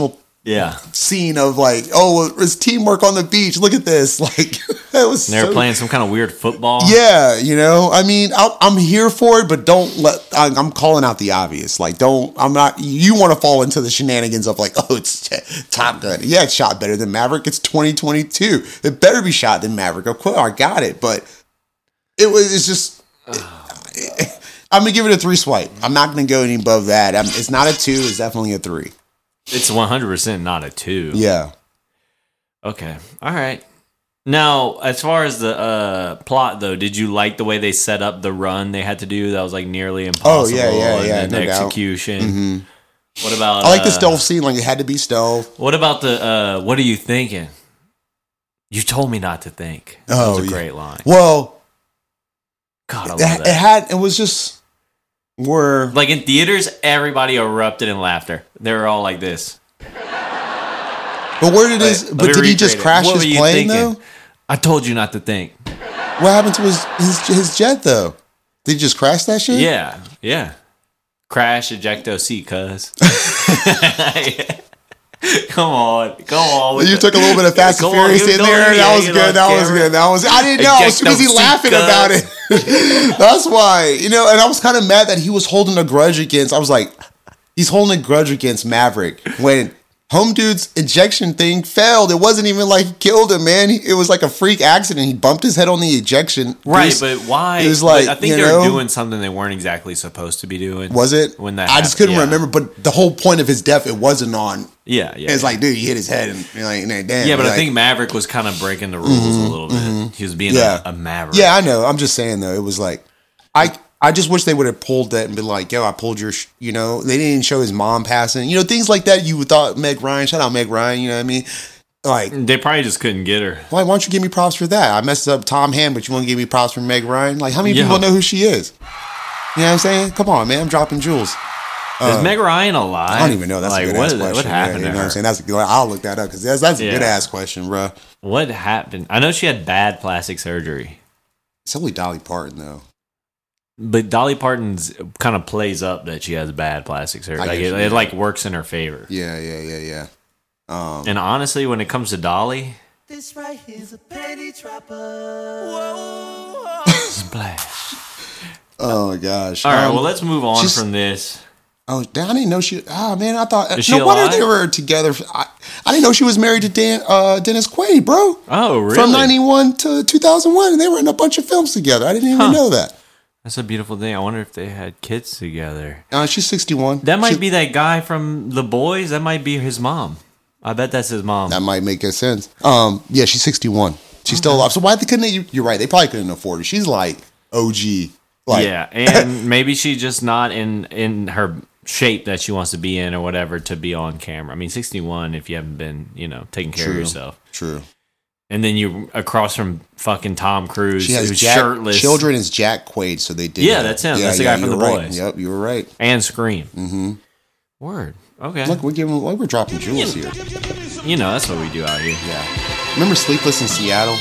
Yeah. scene of like, oh, it's teamwork on the beach. Look at this. Like, that was And they were so- playing some kind of weird football. Yeah, you know, I mean, I'll, I'm here for it, but don't let, I- I'm calling out the obvious. Like, don't, I'm not, you want to fall into the shenanigans of like, oh, it's Top Gun. Yeah, it's shot better than Maverick. It's twenty twenty-two. It better be shot than Maverick. Of course, I got it, but it was, it's just, I'm going to give it a three swipe. I'm not going to go any above that. I'm, it's not a two, it's definitely a three. It's one hundred percent not a two. Yeah. Okay. All right. Now, as far as the uh, plot, though, did you like the way they set up the run they had to do? That was like nearly impossible. Oh, yeah, yeah, and yeah, then no the doubt. execution. Mm-hmm. What about? I like the uh, stealth scene. Like, it had to be stealth. What about the? Uh, what are you thinking? You told me not to think. That Oh, was a yeah. great line. Well, God, I love it, that. it had, it was just, where, Like in theaters, everybody erupted in laughter. They were all like this. but where did his, Wait, but let me did he just recreate it. crash What his were you plane thinking? though? I told you not to think. What happened to his, his his jet though? Did he just crash that shit? Yeah, yeah. Crash ejecto seat, cuz. Come on, come on. with You the- took a little bit of Fast and Come on, Furious you in know there. me, That I was get good. on That was camera. good. That was. I didn't know. I was too Ejecto busy seat, laughing cuz. about it. That's why. You know, and I was kind of mad that he was holding a grudge against. I was like, he's holding a grudge against Maverick when Home Dude's ejection thing failed. It wasn't even like he killed him, man. He- It was like a freak accident. He bumped his head on the ejection. Right, It was- but why? It was but like, I think you they were know, doing something they weren't exactly supposed to be doing. Was it? when that? I just happened, couldn't yeah. remember. But the whole point of his death, it wasn't on. Yeah, yeah. It's yeah. like, dude, you hit his head, and you're like, nah, damn. yeah, but You're I like, think Maverick was kind of breaking the rules a little bit. He was being Yeah. a, a Maverick. Yeah, I know. I'm just saying though, it was like, I I just wish they would have pulled that and been like, yo, I pulled your, sh-, you know, they didn't even show his mom passing, you know, things like that. You would thought Meg Ryan, shout out Meg Ryan, you know what I mean? Like, They probably just couldn't get her. why, why don't you give me props for that? I messed up Tom Hand, but you want to give me props for Meg Ryan? Like, how many Yeah. people know who she is? You know what I'm saying? Come on, man, I'm dropping jewels. Is Meg Ryan alive? I don't even know. That's like, a good what, ass is- question. What happened yeah, you to know what her? I'm saying? That's a, I'll look that up because that's that's a Yeah. good ass question, bro. What happened? I know she had bad plastic surgery, It's only Dolly Parton though. but Dolly Parton's kind of plays up that she has bad plastic surgery. I Like guess it, she it did. like works in her favor. Yeah, yeah, yeah, yeah. Um, And honestly, when it comes to Dolly, This right here's a penny trapper. splash. oh my gosh. All right, Um, well, let's move on she's- from this. Oh, damn, I didn't know she. Oh man, I thought. Is she no wonder alive? they were together. I, I didn't know she was married to Dan, uh, Dennis Quaid, bro. Oh, really? From ninety-one to two thousand one, and they were in a bunch of films together. I didn't even Huh. know that. That's a beautiful thing. I wonder if they had kids together. Uh, she's sixty-one. That might She- be that guy from The Boys. That might be his mom. I bet that's his mom. That might make good sense. Um, yeah, she's sixty-one. She's still alive. So why they couldn't? They, you're right. They probably couldn't afford her. She's like O G. Like, yeah, and maybe she's just not in in her shape that she wants to be in or whatever to be on camera. I mean, sixty-one if you haven't been, you know, taking care of True. yourself. True. And then you across from fucking Tom Cruise, She has who's Jack, shirtless, children is Jack Quaid, so they did. Yeah, that. that's him. That's the guy from you The were right. Boys. Yep, you were right. and Scream. Mm-hmm. Word. Okay. Look, we're giving. Look, we're dropping jewels here. You know, that's what we do out here. Yeah. Remember Sleepless in Seattle?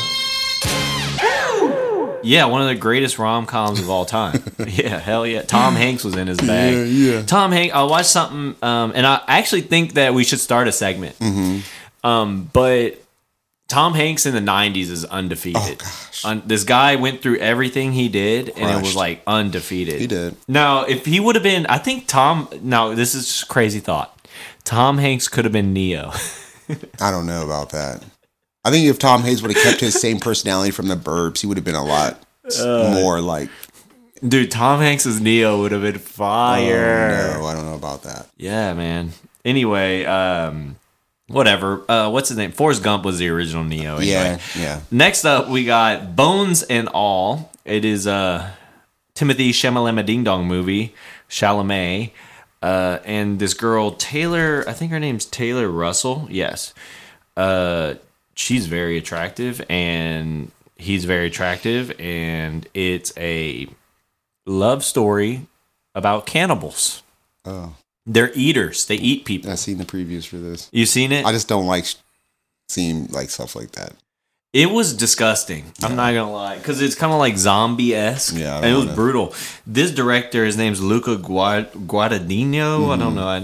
Yeah, one of the greatest rom coms of all time. Yeah, hell yeah. Tom Hanks was in his bag. Yeah, yeah. Tom Hanks, I watched something, um, and I actually think that we should start a segment. Mm-hmm. Um, but Tom Hanks in the nineties is undefeated. Oh, gosh. Un- this guy went through everything he did, and it was Crushed. like undefeated. He did. Now, if he would have been, I think Tom, now this is just a crazy thought. Tom Hanks could have been Neo. I don't know about that. I think if Tom Hanks would have kept his same personality from The Burbs, he would have been a lot Uh, more like. Dude, Tom Hanks as Neo would have been fire. Oh, no, I don't know about that. Yeah, man. Anyway, um, whatever. Uh, what's his name? Forrest Gump was the original Neo. Anyway. Yeah, yeah. Next up, we got Bones and All. It is a Timothy Chalamet Ding Dong movie. Chalamet. Uh, and this girl, Taylor, I think her name's Taylor Russell. Yes. Uh, she's very attractive, and he's very attractive, and it's a love story about cannibals. Oh, They're eaters. They eat people. I've seen the previews for this. You seen it? I just don't like sh- seeing like stuff like that. It was disgusting. I'm not gonna lie, because it's kind of like zombie esque. Yeah, I and don't it was wanna- brutal. This director, his name's Luca Guad- Guadagnino. I Mm-hmm. don't know. I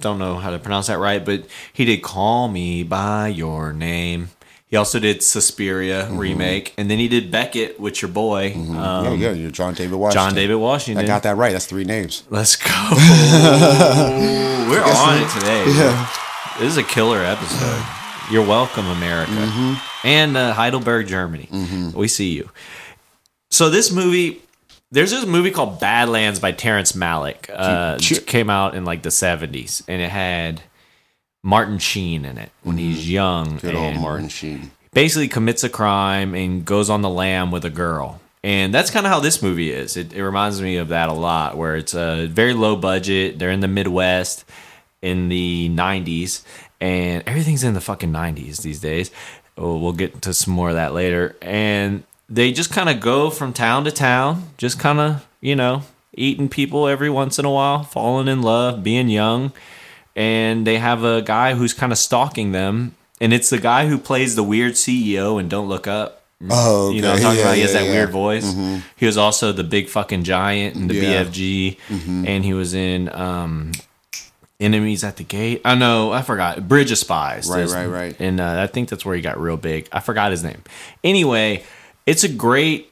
don't know how to pronounce that right, but he did Call Me by Your Name. He also did Suspiria mm-hmm. remake, and then he did Beckett with your boy. Mm-hmm. Um, yeah, yeah, you're John David Washington. John David Washington. I got that right. That's three names. Let's go. We're on it today. Yeah. This is a killer episode. You're welcome, America. Mm-hmm. And uh, Heidelberg, Germany. Mm-hmm. We see you. So this movie, there's this movie called Badlands by Terrence Malick. Uh, it came out in like the seventies, and it had Martin Sheen in it when mm-hmm. he's young. Good old Martin Sheen. Basically commits a crime and goes on the lam with a girl. And that's kind of how this movie is. It, it reminds me of that a lot, where it's a very low budget. They're in the Midwest in the nineties, and everything's in the fucking nineties these days. Oh, we'll get to some more of that later. And they just kind of go from town to town, just kind of, you know, eating people every once in a while, falling in love, being young. And they have a guy who's kind of stalking them. And it's the guy who plays the weird C E O in Don't Look Up. Oh, okay. You know what I'm talking yeah, about? He has yeah, that yeah. weird voice. Mm-hmm. He was also the big fucking giant in the Yeah. B F G. Mm-hmm. And he was in um, Enemies at the Gate. I know, I forgot. Bridge of Spies. Right, There's- right, right. And uh, I think that's where he got real big. I forgot his name. Anyway, it's a great...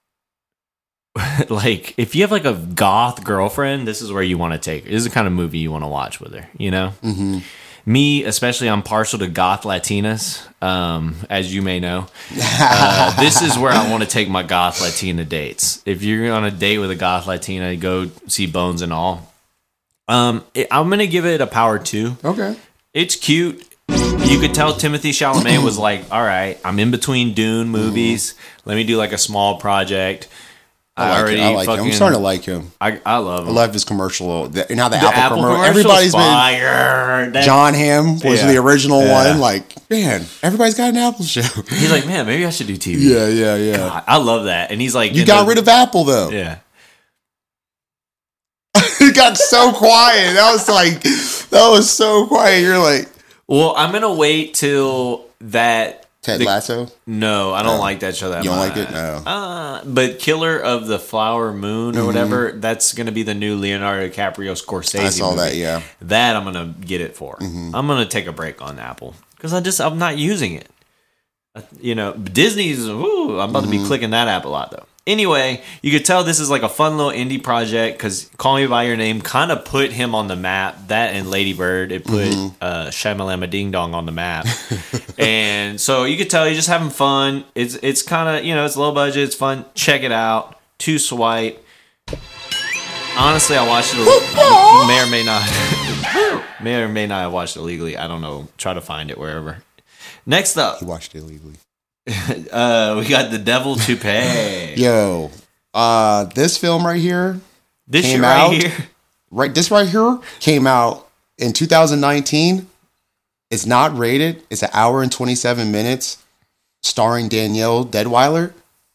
like, if you have like a goth girlfriend, this is where you want to take her. This is the kind of movie you want to watch with her, you know? Mm-hmm. Me, especially, I'm partial to goth Latinas, um, as you may know. Uh, this is where I want to take my goth Latina dates. If you're on a date with a goth Latina, go see Bones and All. Um, it, I'm going to give it a power two. Okay. It's cute. You could tell Timothy Chalamet was like, all right, I'm in between Dune movies. Mm-hmm. Let me do like a small project. I, like already it. I like fucking, him. I'm starting to like him. I, I love him. I love his commercial. The, now the, The Apple, Apple commercial. commercial's Everybody's fire. been. That- John Hamm was Yeah. the original Yeah. one. Like, man, everybody's got an Apple show. He's like, man, maybe I should do T V. yeah, yeah, yeah. God, I love that. And he's like, You got rid of Apple though. Yeah. It got so quiet. That was like, that was so quiet. You're like, Well, I'm gonna wait till that. Ted the- Lasso. No, I don't No. like that show that You don't much. like it? No. Uh, but Killer of the Flower Moon or Mm-hmm. whatever, that's gonna be the new Leonardo DiCaprio Scorsese. I saw movie. that. Yeah. That I'm gonna get it for. Mm-hmm. I'm gonna take a break on Apple because I just I'm not using it. Uh, You know, Disney's. Ooh, I'm about Mm-hmm. to be clicking that app a lot though. Anyway, you could tell this is like a fun little indie project because Call Me by Your Name kind of put him on the map. That and Lady Bird, it put Mm-hmm. uh, Shamalama Ding Dong on the map. And so you could tell he's just having fun. It's it's kind of, you know, it's low budget. It's fun. Check it out. Two swipe. Honestly, I watched it. May or may not. May or may not have watched it illegally. I don't know. Try to find it wherever. Next up, He watched it illegally. uh, we got The Devil to Pay. Yo, uh, this film right here, This came shit right out- here. right, this right here came out in two thousand nineteen. It's not rated. It's an hour and twenty-seven minutes, starring Danielle Deadweiler.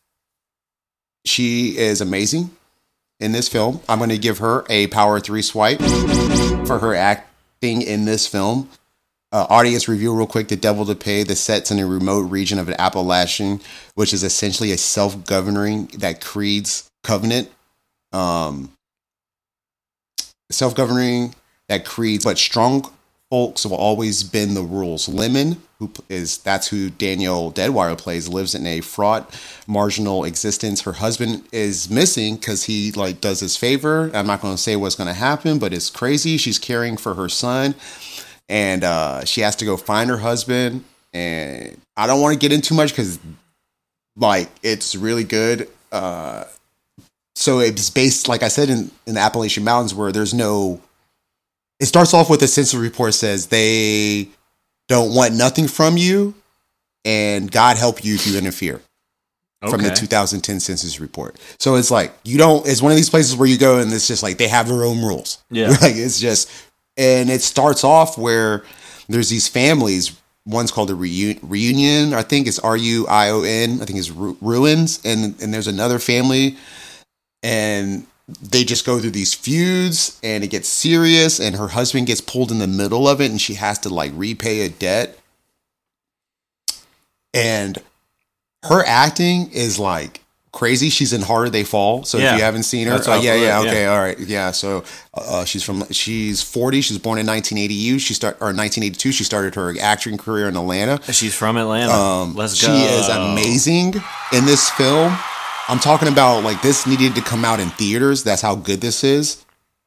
She is amazing in this film. I'm going to give her a power three swipe for her acting in this film. Uh, audience review real quick. The Devil to Pay. The set's in a remote region of an Appalachian, which is essentially a self-governing that creeds covenant. Um, self-governing that creeds, but strong folks have always been the rules. Lemon, who is that's who Danielle Deadweiler plays, lives in a fraught, marginal existence. Her husband is missing because he like does his favor. I'm not going to say what's going to happen, but it's crazy. She's caring for her son. And uh, she has to go find her husband. And I don't want to get into much because, like, it's really good. Uh, so it's based, like I said, in, in the Appalachian Mountains where there's no... It starts off with a census report says they don't want nothing from you and God help you if you interfere. From the Okay. two thousand ten census report. So it's like, you don't... It's one of these places where you go and it's just like, they have their own rules. Yeah. Like, it's just... And it starts off where there's these families. One's called the Reu- Reunion. I think it's R U I O N. I think it's Ru- Ruins. And and there's another family. And they just go through these feuds. And it gets serious. And her husband gets pulled in the middle of it. And she has to like repay a debt. And her acting is like crazy. She's in Harder They Fall. So Yeah. if you haven't seen her, That's uh, what I yeah, was- yeah, yeah. okay, all right, yeah. So uh, she's from she's forty. She was born in nineteen eighty. She start or nineteen eighty-two. She started her acting career in Atlanta. She's from Atlanta. Um, Let's she go. is amazing in this film. I'm talking about like this needed to come out in theaters. That's how good this is.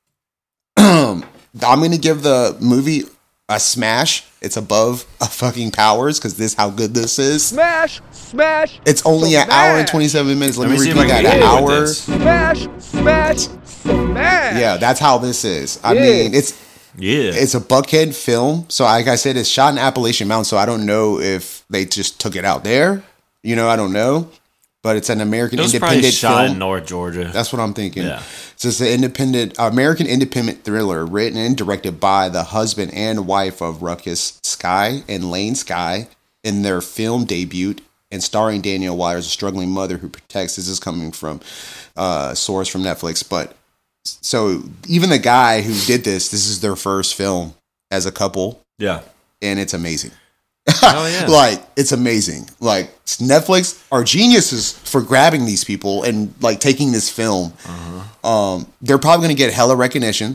I'm gonna give the movie a smash. It's above a fucking Powers because this how good this is. Smash, smash. It's only smash. an hour and twenty-seven minutes. Let, Let me me see if repeat I that. can An get with hour. this. Smash, smash, smash. Yeah, that's how this is. I Yeah. mean, it's Yeah. it's a Buckhead film. So like I said, it's shot in Appalachian Mountain. So I don't know if they just took it out there. You know, I don't know. But it's an American it was probably independent shot film. in North Georgia. That's what I'm thinking. Yeah. So it's an independent American independent thriller written and directed by the husband and wife of Ruckus Sky and Lane Sky in their film debut, and starring Danielle Wires, a struggling mother who protects. This is coming from uh, source from Netflix. But so even the guy who did this, this is their first film as a couple, yeah. and it's amazing. Oh yeah. Like, it's amazing. Like, Netflix are geniuses for grabbing these people and like taking this film. Uh-huh. Um, they're probably going to get hella recognition.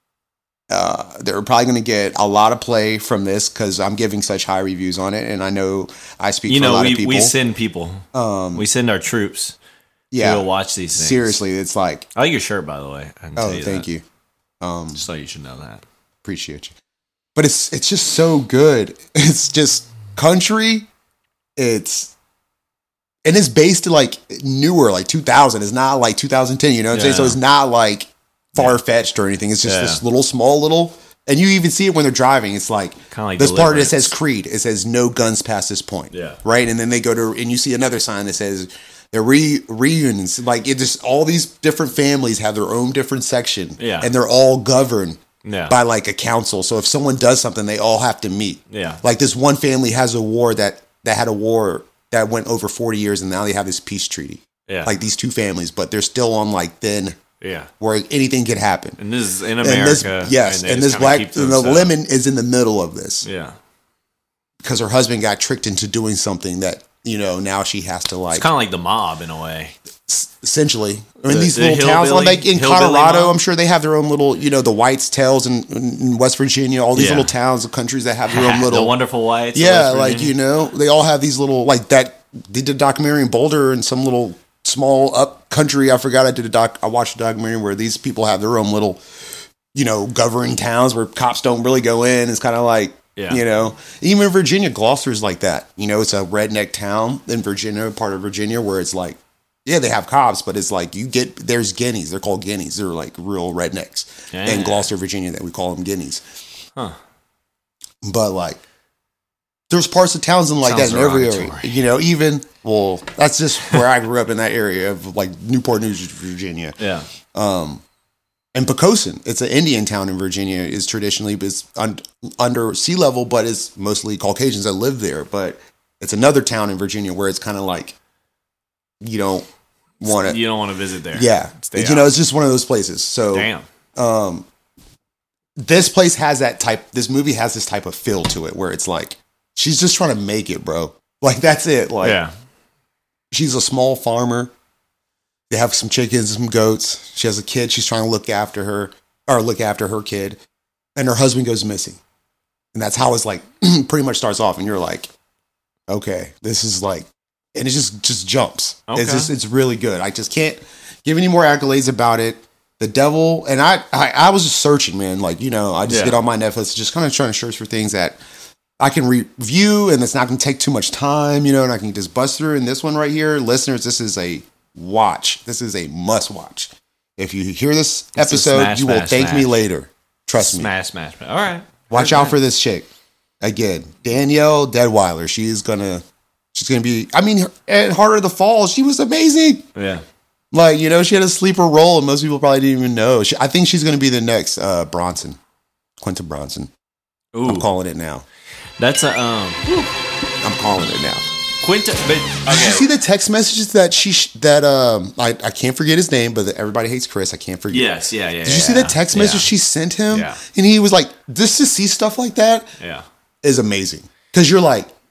Uh, they're probably going to get a lot of play from this because I'm giving such high reviews on it, and I know I speak you for a know, lot we, of people. we send people. Um, we send our troops yeah, to go watch these things. seriously, it's like, I like your shirt, by the way. I can oh, tell you thank that. you, um, Just thought you should know that. appreciate you. But it's it's just so good. It's just country. It's and it's based like newer, like two thousand. It's not like two thousand ten. You know what I'm saying? Yeah. So it's not like far fetched or anything. It's just Yeah. this little small little. And you even see it when they're driving. It's like, Kinda like this part that Deliverance. says Creed. It says no guns past this point. Yeah. Right. And then they go to and you see another sign that says they're re reunions. Like it just all these different families have their own different section. Yeah. And they're all governed Yeah. by like a council. So if someone does something, they all have to meet. Yeah. Like this one family has a war that that had a war that went over forty years, and now they have this peace treaty. Yeah. Like these two families, but they're still on like thin Yeah. where anything could happen. And this is in And America. this, yes, they and, just this kinda black keep to and the themselves. lemon is in the middle of this Yeah. because her husband got tricked into doing something that you know now she has to like It's kind of like the mob in a way. essentially. I mean, The- these the little towns, hillbilly- like in hillbilly Colorado, mob? I'm sure they have their own little, you know, the Whites Tales in, in West Virginia, all these Yeah. little towns and countries that have their own little the Wonderful Whites. of yeah, West like Virginia. you know, they all have these little like that. They did a documentary in Boulder and some little small up country. I forgot I did a doc. I watched a documentary where these people have their own little, you know, governing towns where cops don't really go in. It's kind of like Yeah. you know, even in Virginia, Gloucester's like that. You know, it's a redneck town in Virginia, part of Virginia, where it's like. Yeah, they have cops, but it's like you get there's guineas. They're called guineas. They're like real rednecks Yeah. in Gloucester, Virginia, that we call them guineas. Huh. But like, there's parts of towns and like Sounds that in every area. derogatory. You know, even well, that's just where I grew up in that area of like Newport News, Virginia, Yeah. and Poquoson. It's an Indian town in Virginia. Is traditionally is un, under sea level, but it's mostly Caucasians that live there. But it's another town in Virginia where it's kind of like you don't want to. You don't want to visit there. Yeah, Stay you know, out. it's just one of those places. So Damn. this place has that type. This movie has this type of feel to it, where it's like she's just trying to make it, bro. Like that's it. Like Yeah. she's a small farmer. They have some chickens, some goats. She has a kid. She's trying to look after her or look after her kid, and her husband goes missing. And that's how it's like pretty much starts off. And you're like, okay, this is like, and it just just jumps. Okay. It's just it's really good. I just can't give any more accolades about it. The devil and I, I, I was just searching, man. Like you know, I just Yeah. get on my Netflix, just kind of trying to search for things that I can review, and it's not going to take too much time, you know, and I can just bust through. And this one right here, listeners, this is a watch. This is a must watch. If you hear this a episode, smash, you will smash, thank me smash. later. Trust me. Smash, smash, smash. All right. Watch out for this chick. Again, Danielle Deadweiler. She is gonna. She's gonna be. I mean, her- at Harder the Fall, she was amazing. Yeah. Like you know, she had a sleeper role, and most people probably didn't even know. She, I think she's gonna be the next uh, Bronson, Quinta Bronson. Ooh. I'm calling it now. That's a um I'm calling it now. Quinta. But Did you okay. see the text messages that she sh- that um I, I can't forget his name, but everybody hates Chris. I can't forget. Yes. Yeah. Yeah. Did you see the text message she sent him? Yeah. And he was like, "Just to see stuff like that Yeah. is amazing." Because you're like,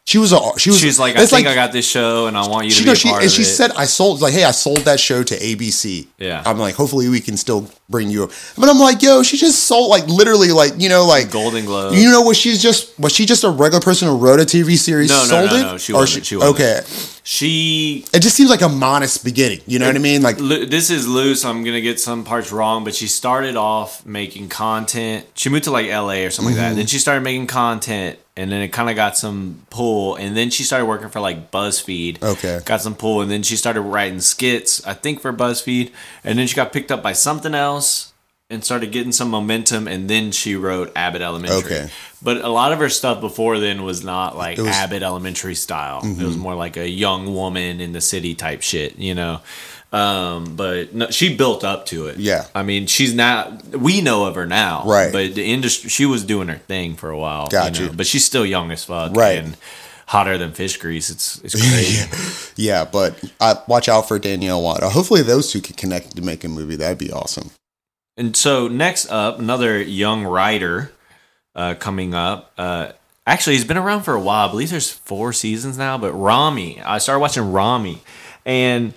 She was a she was She's like, I it's think I got this show, and I want you to she be no, a she part and of she it. said I sold like, hey, I sold that show to A B C. Yeah. I'm like, hopefully we can still bring you up. But I'm like, yo, she just sold like literally like you know like Golden Globe. You know what? She's just was she just a regular person who wrote a T V series? No, no, sold no, it? no, she Or wasn't, she wasn't. Okay. She. It just seems like a modest beginning. You know what I mean? Like Lo- This is loose. I'm gonna get some parts wrong, but she started off making content. She moved to like L A or something Mm-hmm. like that. Then she started making content, and then it kind of got some pull. And then she started working for like BuzzFeed. Okay. Got some pull, and then she started writing skits. I think for BuzzFeed, and then she got picked up by something else and started getting some momentum. And then she wrote Abbott Elementary. Okay. But a lot of her stuff before then was not like was- Abbott Elementary style. It was more like a young woman in the city type shit, you know. Um, but no, she built up to it. Yeah. I mean, she's not. We know of her now, Right. But the industry, she was doing her thing for a while. Got you. you. Know? But she's still young as fuck, Right. And hotter than fish grease. It's it's crazy. yeah, but uh, watch out for Danielle Watt. Hopefully those two can connect to make a movie. That'd be awesome. And so next up, another young writer uh, coming up. Uh, actually, he's been around for a while. I believe there's four seasons now. But Rami, I started watching Rami, and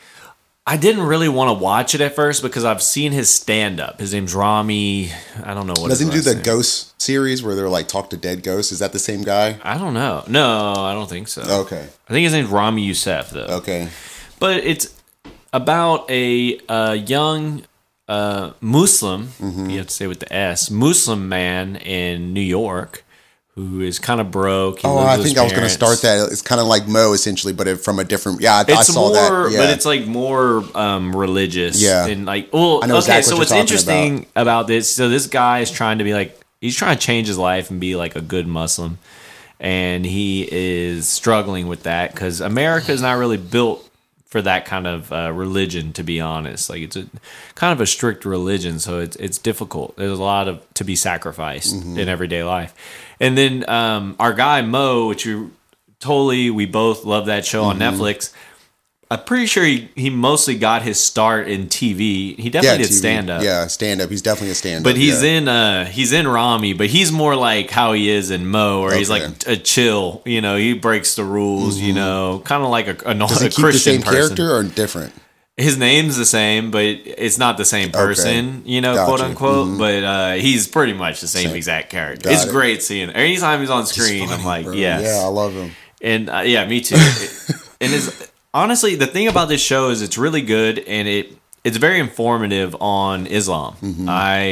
I didn't really want to watch it at first because I've seen his stand up. His name's Rami. I don't know what. Doesn't he do his the last name. ghost series where they're like talk to dead ghosts? Is that the same guy? I don't know. No, I don't think so. Okay. I think his name's Rami Youssef though. Okay. But it's about a uh, young uh, Muslim, Mm-hmm. you have to say with the S, Muslim man in New York who is kind of broke. He Oh, lives I with think his I was going to parents. start that. It's kind of like Mo, essentially, but it, from a different. Yeah, I, I It's saw more, that. Yeah. but it's like more um, religious. Yeah. And like, well, I know okay. exactly So what what's you're talking interesting about. this? So this guy is trying to be like, he's trying to change his life and be like a good Muslim, and he is struggling with that because America is not really built for that kind of uh, religion, to be honest. Like it's a kind of a strict religion, so it's it's difficult. There's a lot of to be sacrificed Mm-hmm. in everyday life. And then um, our guy Mo, which you totally, we both love that show on Mm-hmm. Netflix. I'm pretty sure he, he mostly got his start in T V. He definitely yeah, did T V. stand up. Yeah, stand up. He's definitely a stand up. But he's yeah. in uh he's in Rami, but he's more like how he is in Mo, where he's Okay. like a chill, you know, he breaks the rules, you know, kind of like a, a, Does a he keep Christian the same person. character or different? His name's the same, but it's not the same person, you know, Gotcha. quote unquote. Mhm. But uh, he's pretty much the same, Same. exact character. Got it's it. great seeing him. Anytime he's on He's screen, funny, I'm like, bro. yes. Yeah, I love him. And uh, yeah, me too. It- and it's honestly the thing about this show is it's really good and it it's very informative on Islam. Mm-hmm.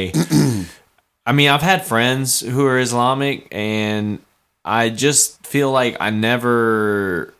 I I mean, I've had friends who are Islamic and I just feel like I never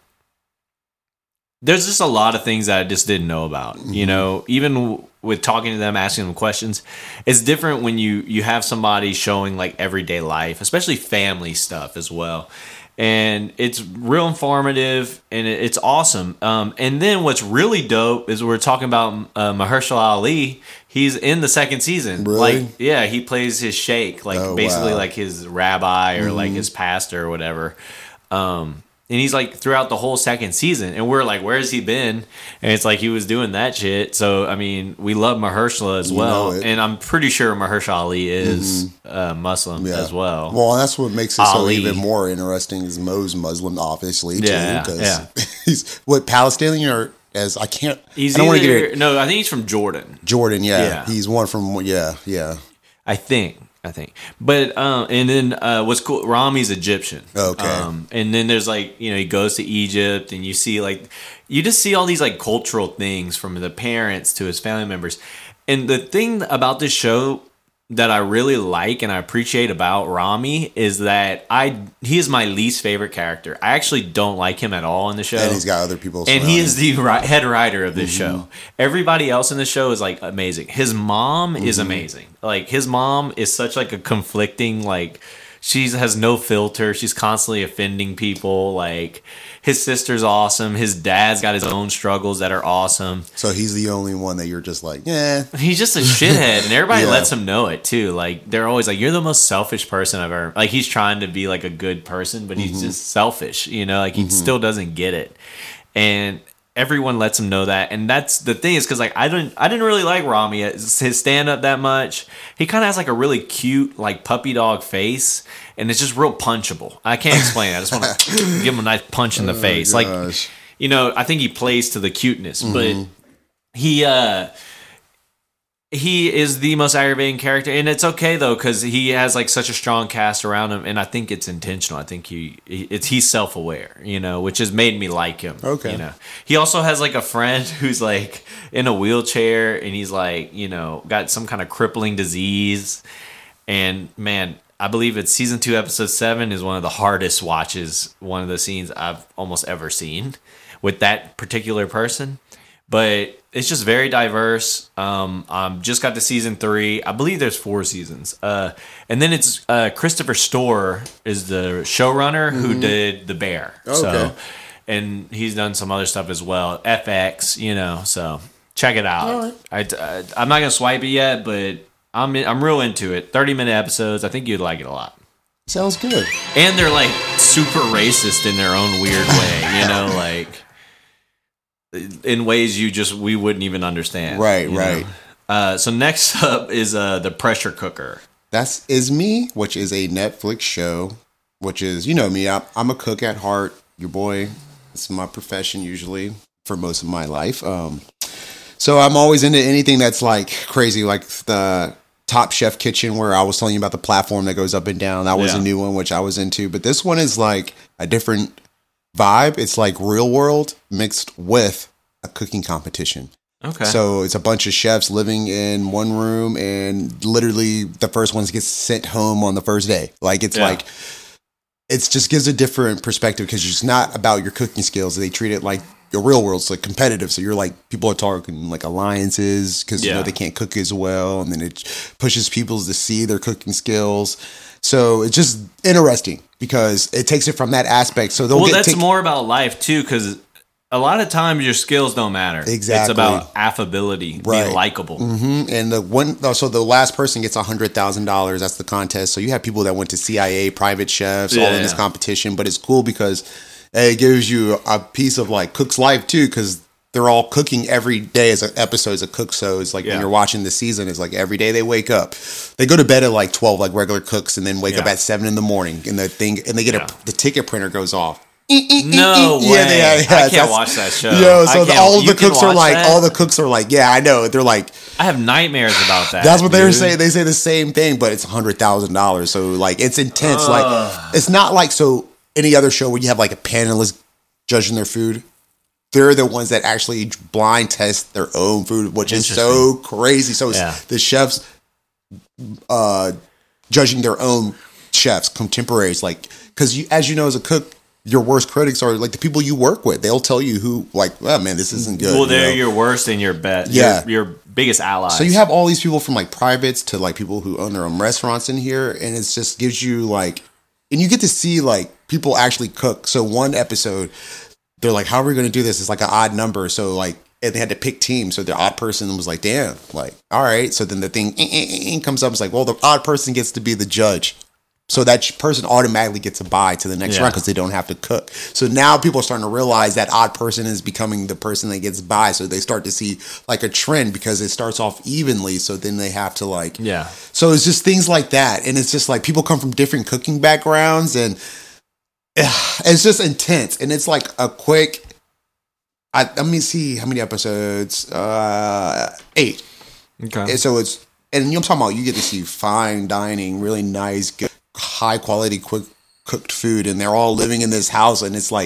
there's just a lot of things that I just didn't know about. Mm-hmm. You know, even w- with talking to them, asking them questions, it's different when you you have somebody showing like everyday life, especially family stuff as well. And it's real informative and it, it's awesome. Um, and then what's really dope is we're talking about uh, Mahershala Ali. He's in the second season. Really? Like, yeah, he plays his sheikh, like Oh, basically wow. like his rabbi or like his pastor or whatever. Um, and he's like throughout the whole second season, and we're like, "Where's he been?" And it's like he was doing that shit. So I mean, we love Mahershala as You well, know it. and I'm pretty sure Mahershala Ali is uh, Muslim Yeah. as well. Well, that's what makes it so Ali. even more interesting. Is Mo's Muslim, obviously, too, Yeah, because yeah. he's what Palestinian or as I can't. He's I don't want to either get it. no, I think he's from Jordan. Jordan, yeah. Yeah. he's one from yeah, yeah. I think. I think. But um and then uh what's cool, Rami's Egyptian. Okay. Um and then there's like, you know, he goes to Egypt and you see like you just see all these like cultural things from the parents to his family members. And the thing about this show that I really like and I appreciate about Rami is that I he is my least favorite character. I actually don't like him at all in the show. And he's got other people. And he surrounding is the ri- head writer of this Mm-hmm. show. Everybody else in the show is like amazing. His mom is Mm-hmm. amazing. Like his mom is such like a conflicting like she has no filter. She's constantly offending people. Like his sister's awesome. His dad's got his own struggles that are awesome. So he's the only one that you're just like, yeah. He's just a shithead, and everybody Yeah. lets him know it too. Like they're always like, "You're the most selfish person I've ever." Like he's trying to be like a good person, but he's Mm-hmm. just selfish. You know, like he still doesn't get it. And everyone lets him know that, and that's the thing is because like I didn't I didn't really like Rami his stand up that much. He kind of has like a really cute like puppy dog face, and it's just real punchable. I can't explain it. I just want to give him a nice punch in the Oh, face, gosh. like you know. I think he plays to the cuteness, Mm-hmm. but he uh he is the most aggravating character, and it's okay though because he has like such a strong cast around him, and I think it's intentional. I think he, he it's he's self aware, you know, which has made me like him. Okay. You know, he also has like a friend who's like in a wheelchair, and he's like you know got some kind of crippling disease, and man, I believe it's season two, episode seven is one of the hardest watches. One of the scenes I've almost ever seen with that particular person. But it's just very diverse. Um, um, just got to season three. I believe there's four seasons. Uh, and then it's uh, Christopher Storer is the showrunner who did The Bear. Okay. So, and he's done some other stuff as well. F X, you know. So check it out. All right. I, I, I'm not gonna swipe it yet, but I'm I'm real into it. thirty minute episodes. I think you'd like it a lot. Sounds good. And they're like super racist in their own weird way. You know, like. In ways you just we wouldn't even understand. Right, you right. know? Uh, so next up is uh, the Pressure Cooker. That's Is Me, which is a Netflix show, which is, you know me, I, I'm a cook at heart. Your boy, it's my profession usually for most of my life. Um, so I'm always into anything that's like crazy, like the Top Chef Kitchen, where I was telling you about the platform that goes up and down. That was Yeah. a new one, which I was into. But this one is like a different vibe. It's like real world mixed with a cooking competition. Okay. So it's a bunch of chefs living in one room, and literally the first ones get sent home on the first day. Like it's Yeah. like it just gives a different perspective because it's not about your cooking skills. They treat it like the real world's like competitive. So you're like people are talking like alliances because you Yeah. know they can't cook as well, and then it pushes people to see their cooking skills. So it's just interesting because it takes it from that aspect. So they'll well, get that's take- more about life too, because a lot of times your skills don't matter. Exactly. It's about affability, Right. being likable. Mhm. And the one, so the last person gets a hundred thousand dollars. That's the contest. So you have people that went to C I A, private chefs, all Yeah, in this yeah. competition. But it's cool because it gives you a piece of like cook's life too, because they're all cooking every day as an episode as a cook. So it's like Yeah. when you're watching the season, it's like every day they wake up. They go to bed at like twelve, like regular cooks, and then wake up Yeah. at seven in the morning. And the thing, and they get Yeah. a the ticket printer goes off. No way. Yeah, they- yeah, I can't that's- watch that show. Yo, I so the, can't- all you the can cooks are watch like, that? all the cooks are like, yeah, I know. They're like, I have nightmares about that. that's what they're dude. saying. They say the same thing, but it's a hundred thousand dollars. So like, it's intense. Like, it's not like so any other show where you have like a panelist judging their food. They're the ones that actually blind test their own food, which is so crazy. So it's Yeah. the chefs uh, judging their own chefs, contemporaries. Like, because you, as you know, as a cook, your worst critics are like the people you work with. They'll tell you who, like, oh man, this isn't good. Well, you they're know? your worst and your best. Yeah. Your, your biggest allies. So you have all these people from like privates to like people who own their own restaurants in here, and it just gives you like, and you get to see like people actually cook. So one episode, they're like, "How are we going to do this?" It's like an odd number, so like, and they had to pick teams. So the odd person was like, "Damn, like, all right." So then the thing eh, eh, eh, eh, comes up. It's like, well, the odd person gets to be the judge. So that person automatically gets a bye to the next Yeah. round because they don't have to cook. So now people are starting to realize that odd person is becoming the person that gets by. So they start to see like a trend because it starts off evenly. So then they have to like, Yeah. So it's just things like that. And it's just like people come from different cooking backgrounds and ugh, it's just intense. And it's like a quick, I, let me see how many episodes, uh, eight. Okay. And so it's, and you know, I'm talking about you get to see fine dining, really nice, good, high quality, quick cooked food, and they're all living in this house, and it's like,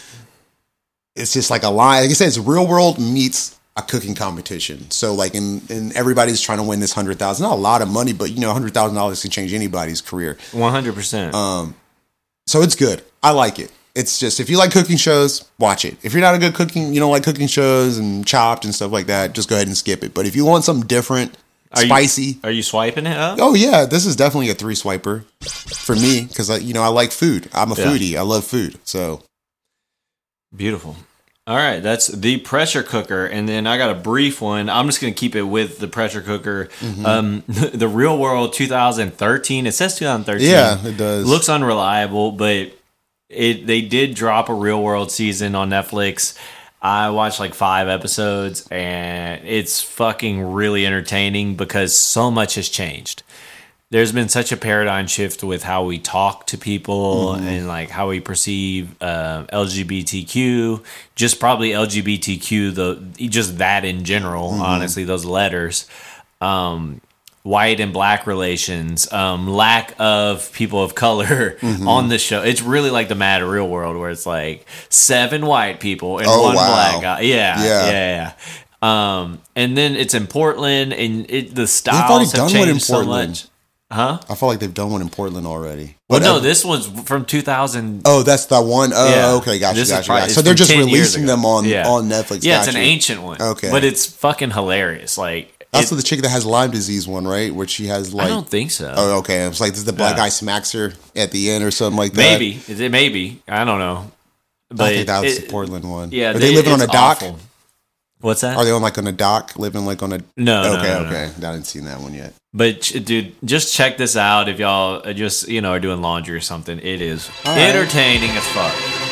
it's just like a line. Like I said, it's real world meets a cooking competition. So like, and and everybody's trying to win this hundred thousand, not a lot of money, but you know, hundred thousand dollars can change anybody's career. one hundred percent. Um, so it's good. I like it. It's just, if you like cooking shows, watch it. If you're not a good cooking, you don't like cooking shows and Chopped and stuff like that, just go ahead and skip it. But if you want something different, Are you- spicy. Are you swiping it up? Oh yeah, this is definitely a three swiper for me because I, you know, I like food. I'm a Yeah. foodie. I love food. So Beautiful. All right, that's the pressure cooker, and then I got a brief one. I'm just gonna keep it with the pressure cooker. Mm-hmm. Um, the Real World twenty thirteen. It says twenty thirteen. yeah, it does. Looks unreliable, but it they did drop a Real World season on Netflix. I watched like five episodes, and it's fucking really entertaining because so much has changed. There's been such a paradigm shift with how we talk to people mm-hmm. and like how we perceive uh, L G B T Q, just probably L G B T Q, the just that in general, mm-hmm. honestly, those letters. Um, white and black relations, um, lack of people of color mm-hmm. on the show. It's really like the Mad Real World where it's like seven white people and oh, one wow. black guy. Yeah, yeah, yeah, yeah. Um, and then it's in Portland, and it, the styles They've already have done changed one in so Portland. much. Huh? I feel like they've done one in Portland already. Well, But no, uh, this one's from two thousand. Oh, that's the one. Oh, Yeah. okay, gotcha, This is gotcha, probably- gotcha. it's So they're from just ten years releasing ago. them on Yeah. on Netflix. Yeah, it's an gotcha. ancient one. Okay. But it's fucking hilarious. Like, That's it- the chick that has Lyme disease one, right? Where she has like. I don't think so. Oh, okay. It's like this is the black Yeah. guy smacks her at the end or something like that. Maybe. Is it maybe? I don't know. But I think that was it- the Portland one. Yeah. Are they, living on a it's dock? awful. What's that? Are they on like on a dock, living like on a? No, no, Okay, no, no. okay. I haven't seen that one yet. But ch- dude, just check this out if y'all just you know are doing laundry or something. It is All right. entertaining as fuck.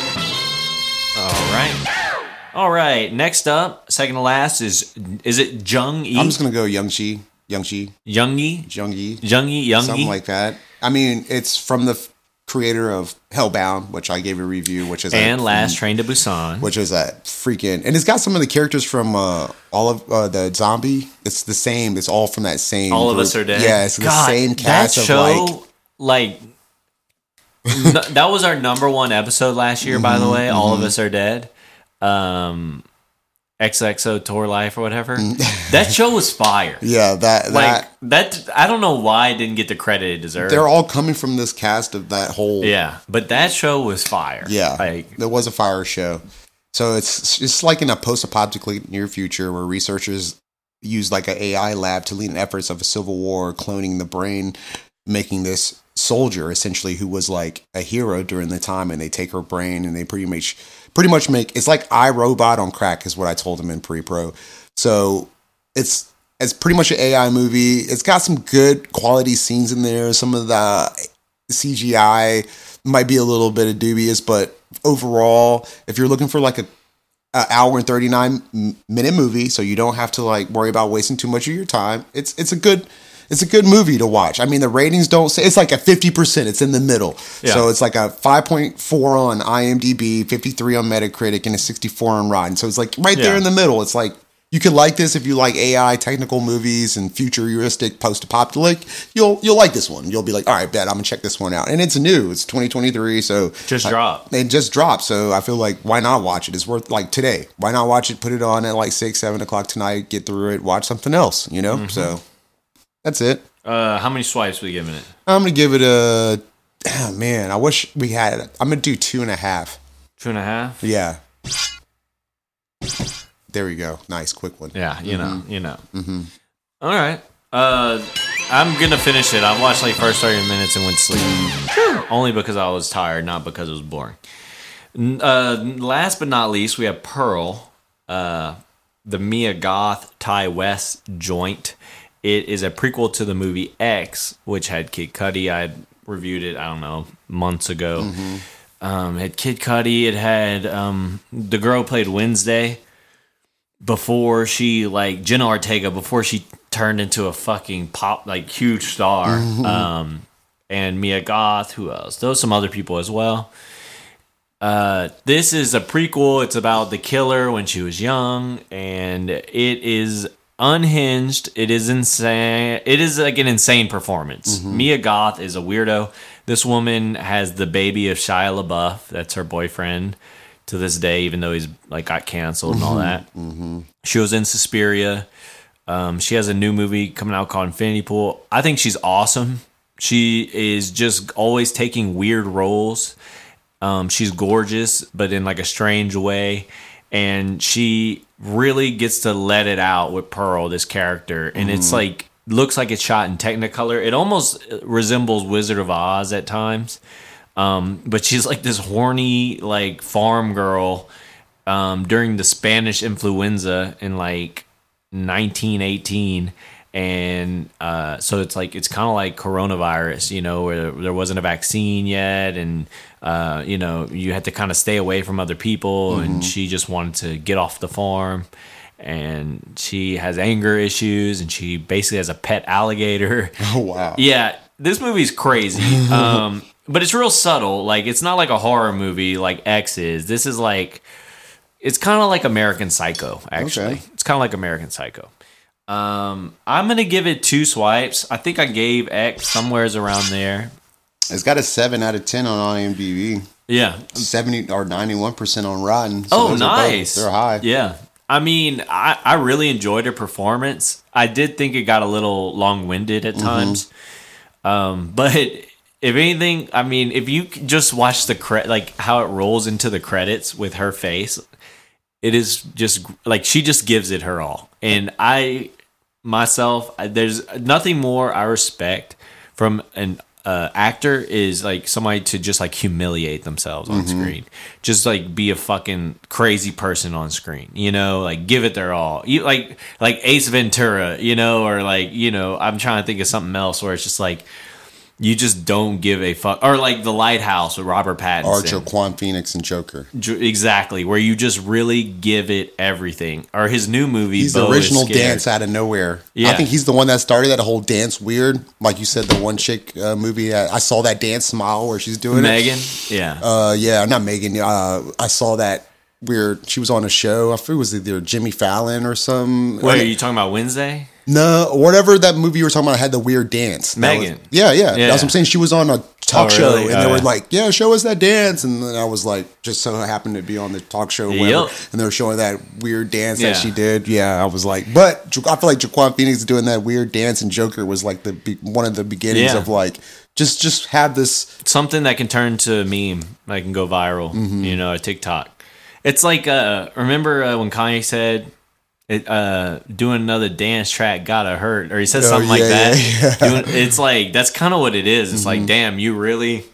All right, all right. Next up, second to last is is it Jung Yi? I'm just gonna go Young Chi, Young Chi, Jung Yi, Jung Yi, Jung Yi, Jung something Yi. like that. I mean, it's from the f- creator of Hellbound, which I gave a review, which is and a, Last Train to Busan. which is a freaking, and it's got some of the characters from uh, all of uh, the zombie. It's the same. It's all from that same. All of group. Us Are Dead. Yeah, it's the God, same cast that of show, like. like. n- that was our number one episode last year, by the Mm-hmm, way. All of Us Are Dead. Um, X X O Tour Life or whatever. That show was fire. Yeah, that Like that that, I don't know why it didn't get the credit it deserved. they're all coming from this cast of that whole. yeah, but that show was fire. Yeah, like there was a fire show. So it's it's like in a post-apocalyptic near future where researchers use like an A I lab to lead in efforts of a civil war, cloning the brain, making this soldier essentially who was like a hero during the time, and they take her brain and they pretty much pretty much make it's like iRobot on crack is what I told him in pre-pro. So it's it's pretty much an A I movie. It's got some good quality scenes in there. Some of the C G I might be a little bit dubious, but overall, if you're looking for like a, a hour and thirty-nine minute movie, so you don't have to like worry about wasting too much of your time, it's it's a good it's a good movie to watch. I mean, the ratings don't say it's like a fifty percent. It's in the middle, Yeah. so it's like a five point four on IMDb, fifty-three on Metacritic, and a sixty-four on Rotten. So it's like right there Yeah. in the middle. It's like. You could like this if you like A I technical movies and futuristic post-apocalyptic. You'll you'll like this one. You'll be like, all right, bet I'm gonna check this one out. And it's new. It's twenty twenty-three, so Just I- dropped. It just dropped. So I feel like why not watch it? It's worth like today. Why not watch it? Put it on at like six, seven o'clock tonight. Get through it. Watch something else. You know. So that's it. uh, how many swipes we giving it? I'm gonna give it a. Oh, man, I wish we had. I'm gonna do two and a half. Two and a half. Yeah. There we go. Nice, quick one. Yeah, you know, you know. Mm-hmm. All right. Uh, I'm gonna finish it. I watched like first thirty minutes and went to sleep. Only because I was tired, not because it was boring. N- Uh, last but not least, we have Pearl, uh, the Mia Goth Ty West joint. It is a prequel to the movie X, which had Kid Cudi. I had reviewed it, I don't know, months ago. Um, it had Kid Cudi. It had um, the girl who played Wednesday before she, like, Jenna Ortega, before she turned into a fucking pop, like, huge star. Um, and Mia Goth, who else? There was some other people as well. Uh, this is a prequel. It's about the killer when she was young, and it is unhinged. It is insane. It is like an insane performance. Mia Goth is a weirdo. This woman has the baby of Shia LaBeouf. That's her boyfriend to this day, even though he's like got canceled and all that. She was in Suspiria. Um, she has a new movie coming out called Infinity Pool. I think she's awesome. She is just always taking weird roles. Um, she's gorgeous, but in like a strange way. And she really gets to let it out with Pearl, this character. And it's like, looks like it's shot in Technicolor. It almost resembles Wizard of Oz at times. Um, but she's like this horny, like farm girl um, during the Spanish influenza in like nineteen eighteen. And uh, so it's like it's kind of like coronavirus, you know, where there wasn't a vaccine yet, and uh, you know, you had to kind of stay away from other people. Mm-hmm. And she just wanted to get off the farm, and she has anger issues, and she basically has a pet alligator. Oh wow! Yeah, this movie's crazy, um, but it's real subtle. Like it's not like a horror movie like X is. This is like it's kind of like American Psycho. Actually, okay. It's kind of like American Psycho. Um, I'm gonna give it two swipes. I think I gave X somewheres around there. It's got a seven out of ten on IMDb. Yeah, seventy or ninety-one percent on Rotten. So oh, nice. They're high. Yeah, I mean, I, I really enjoyed her performance. I did think it got a little long winded at times, mm-hmm. um, but if anything, I mean, if you just watch the cre- like how it rolls into the credits with her face. It is just like she just gives it her all. And I, myself, there's nothing more I respect from an uh, actor is like somebody to just like humiliate themselves on mm-hmm. screen. Just like be a fucking crazy person on screen, you know, like give it their all. You like, like Ace Ventura, you know, or like, you know, I'm trying to think of something else where it's just like, you just don't give a fuck. Or like The Lighthouse with Robert Pattinson. Or Joaquin Phoenix and Joker. Exactly. Where you just really give it everything. Or his new movie, He's Beau the original is Scared. dance out of nowhere. Yeah. I think he's the one that started that whole dance weird. Like you said, the one chick uh, movie. I, I saw that dance smile where she's doing Megan? it. Yeah. Uh, yeah, not Megan. Uh, I saw that weird. She was on a show. I think it was either Jimmy Fallon or some. Wait, are you talking about Wednesday? No, whatever that movie you were talking about had the weird dance. Megan. Was, yeah, yeah, yeah. That's what I'm saying. She was on a talk oh, show, really? and oh, they were yeah. like, "Yeah, show us that dance." And then I was like, just so happened to be on the talk show, whatever, yep. and they were showing that weird dance yeah. that she did. Yeah, I was like, but I feel like Joaquin Phoenix doing that weird dance, and Joker was like the one of the beginnings yeah. of like just just have this something that can turn to a meme, that can go viral. Mm-hmm. You know, a TikTok. It's like uh, remember uh, when Kanye said. It, uh, doing another dance track gotta hurt, or he said oh, something yeah, like that. Yeah, yeah. Doing, it's like that's kind of what it is. It's mm-hmm. like, damn, you really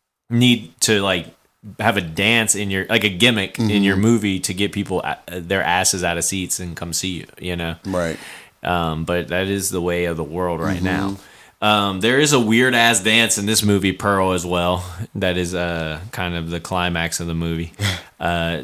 need to like have a dance in your like a gimmick mm-hmm. in your movie to get people at, their asses out of seats and come see you. You know, right? Um, but that is the way of the world right mm-hmm. now. Um, there is a weird ass dance in this movie, Pearl, as well. That is uh kind of the climax of the movie. uh,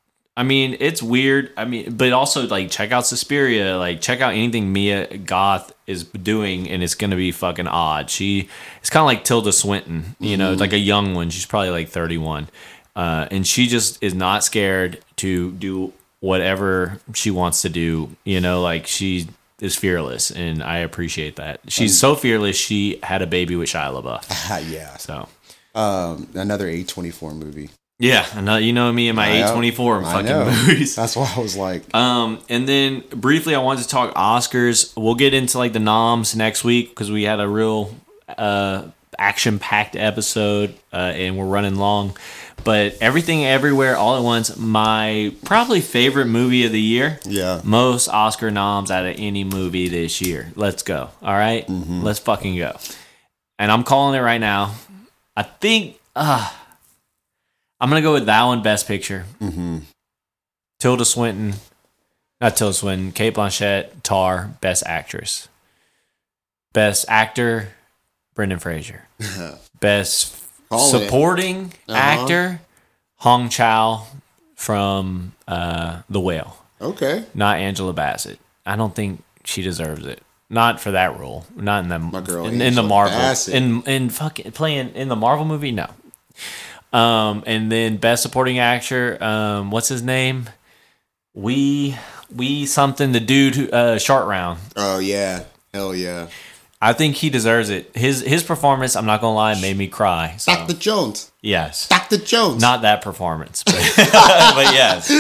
I mean, it's weird. I mean, but also like check out Suspiria. Like check out anything Mia Goth is doing, and it's gonna be fucking odd. She it's kind of like Tilda Swinton, you know, mm-hmm. like a young one. She's probably like thirty-one, uh, and she just is not scared to do whatever she wants to do. You know, like she is fearless, and I appreciate that. She's um, so fearless. She had a baby with Shia LaBeouf. Yeah. So um, another A twenty-four movie. Yeah, another, you know me and my A twenty-four fucking movies. That's what I was like. Um, and then briefly, I wanted to talk Oscars. We'll get into like the noms next week because we had a real uh, action-packed episode, uh, and we're running long. But Everything Everywhere All at Once, my probably favorite movie of the year. Yeah. Most Oscar noms out of any movie this year. Let's go. All right? Mm-hmm. Let's fucking go. And I'm calling it right now. I think... Uh, I'm going to go with that one, Best Picture. Mm-hmm. Tilda Swinton. Not Tilda Swinton. Cate Blanchett, Tar, Best Actress. Best Actor, Brendan Fraser. Best Call Supporting uh-huh. Actor, Hong Chow from uh, The Whale. Okay. Not Angela Bassett. I don't think she deserves it. Not for that role. Not in the My girl, in, in the Marvel. Bassett. In in fucking playing in the Marvel movie. No. Um, and then Best Supporting Actor, um, what's his name? We we something the dude who uh, Short Round. Oh yeah, hell yeah! I think he deserves it. His his performance, I'm not gonna lie, made me cry. So. Doctor Jones. Yes. Doctor Jones. Not that performance, but, but yes.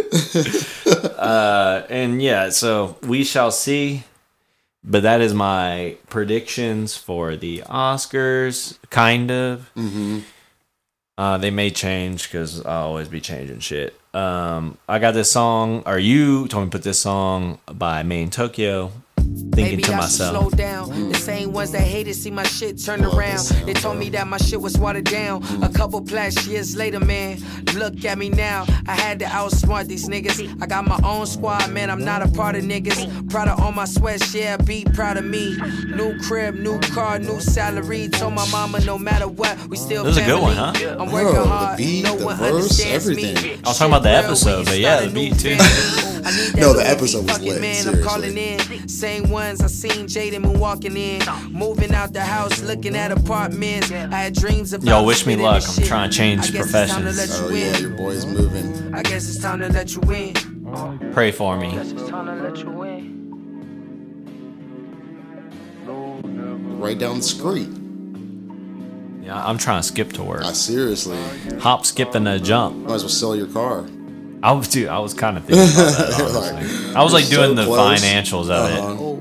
Uh, and yeah, so we shall see. But that is my predictions for the Oscars, kind of. Mm-hmm. Uh, they may change because I'll always be changing shit. Um, I got this song, or you told me to put this song by Main Tokyo. thinking Maybe to I myself. should slow down. The same ones that hated see my shit turn Love around. this sound, They told bro. me that my shit was watered down. A couple plus years later, man, look at me now. I had to outsmart these niggas. I got my own squad, man. I'm not a part of niggas. Proud of all my sweats, yeah, be proud of me. New crib, new car, new salary. Told my mama no matter what, we still This is a good family. one, huh? I'm working Bro, the hard. beat, no the one verse, understands everything. me. I was talking about the Shit real episode, when you but yeah, start the a beat new too. family. I need that No, the Louis V episode was fucking lit, man, I'm seriously. calling in. Same ones I seen Jaden been walking in. Moving out the house, looking at apartments. I had dreams about Y'all wish me spitting luck. this I'm shit. trying to change I guess it's time to professions. let you Oh yeah, in. your boy's moving. I guess it's time to let you in. Pray for me. It's time to let you in. Right down the street. Yeah, I'm trying to skip to work. I seriously Hop, skip, and a jump. might as well sell your car. I was, dude, I was kind of thinking about that, honestly. I was like You're doing so the close. financials of it. Uh-huh.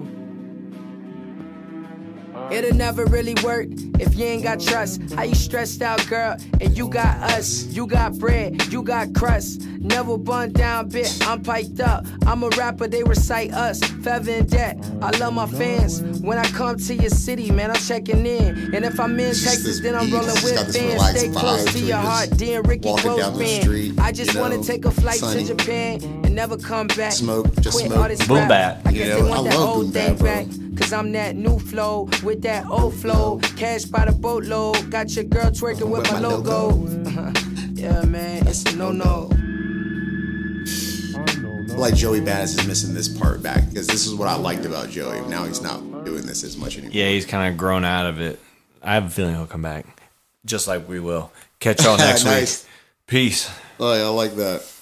It'll never really work if you ain't got trust. How you stressed out, girl, and you got us. You got bread, you got crust. Never bun down, bit, I'm piped up. I'm a rapper, they recite us. Feather in debt. I love my fans. When I come to your city, man, I'm checking in. And if I'm in Just Texas, this then I'm beat, rolling it's got with this fans. relaxed Stay close vibe to to your it, heart, just dear Ricky walking Close down the band. street, I just you wanna know, take a flight sunny. to Japan and never come back. Smoke, just Quit smoke. all this Boom rap. bap. I guess You they know, want I that love old boom thing bap, bro. back. Cause I'm that new flow with that old flow. Cash by the boatload. Got your girl twerking with, With my my logo. Yeah, man, it's a no no. I feel like Joey Badass is missing this part back because this is what I liked about Joey. Now he's not doing this as much anymore. Yeah, he's kind of grown out of it. I have a feeling he'll come back. Just like we will. Catch y'all next Nice. week. Peace. Oh, yeah, I like that.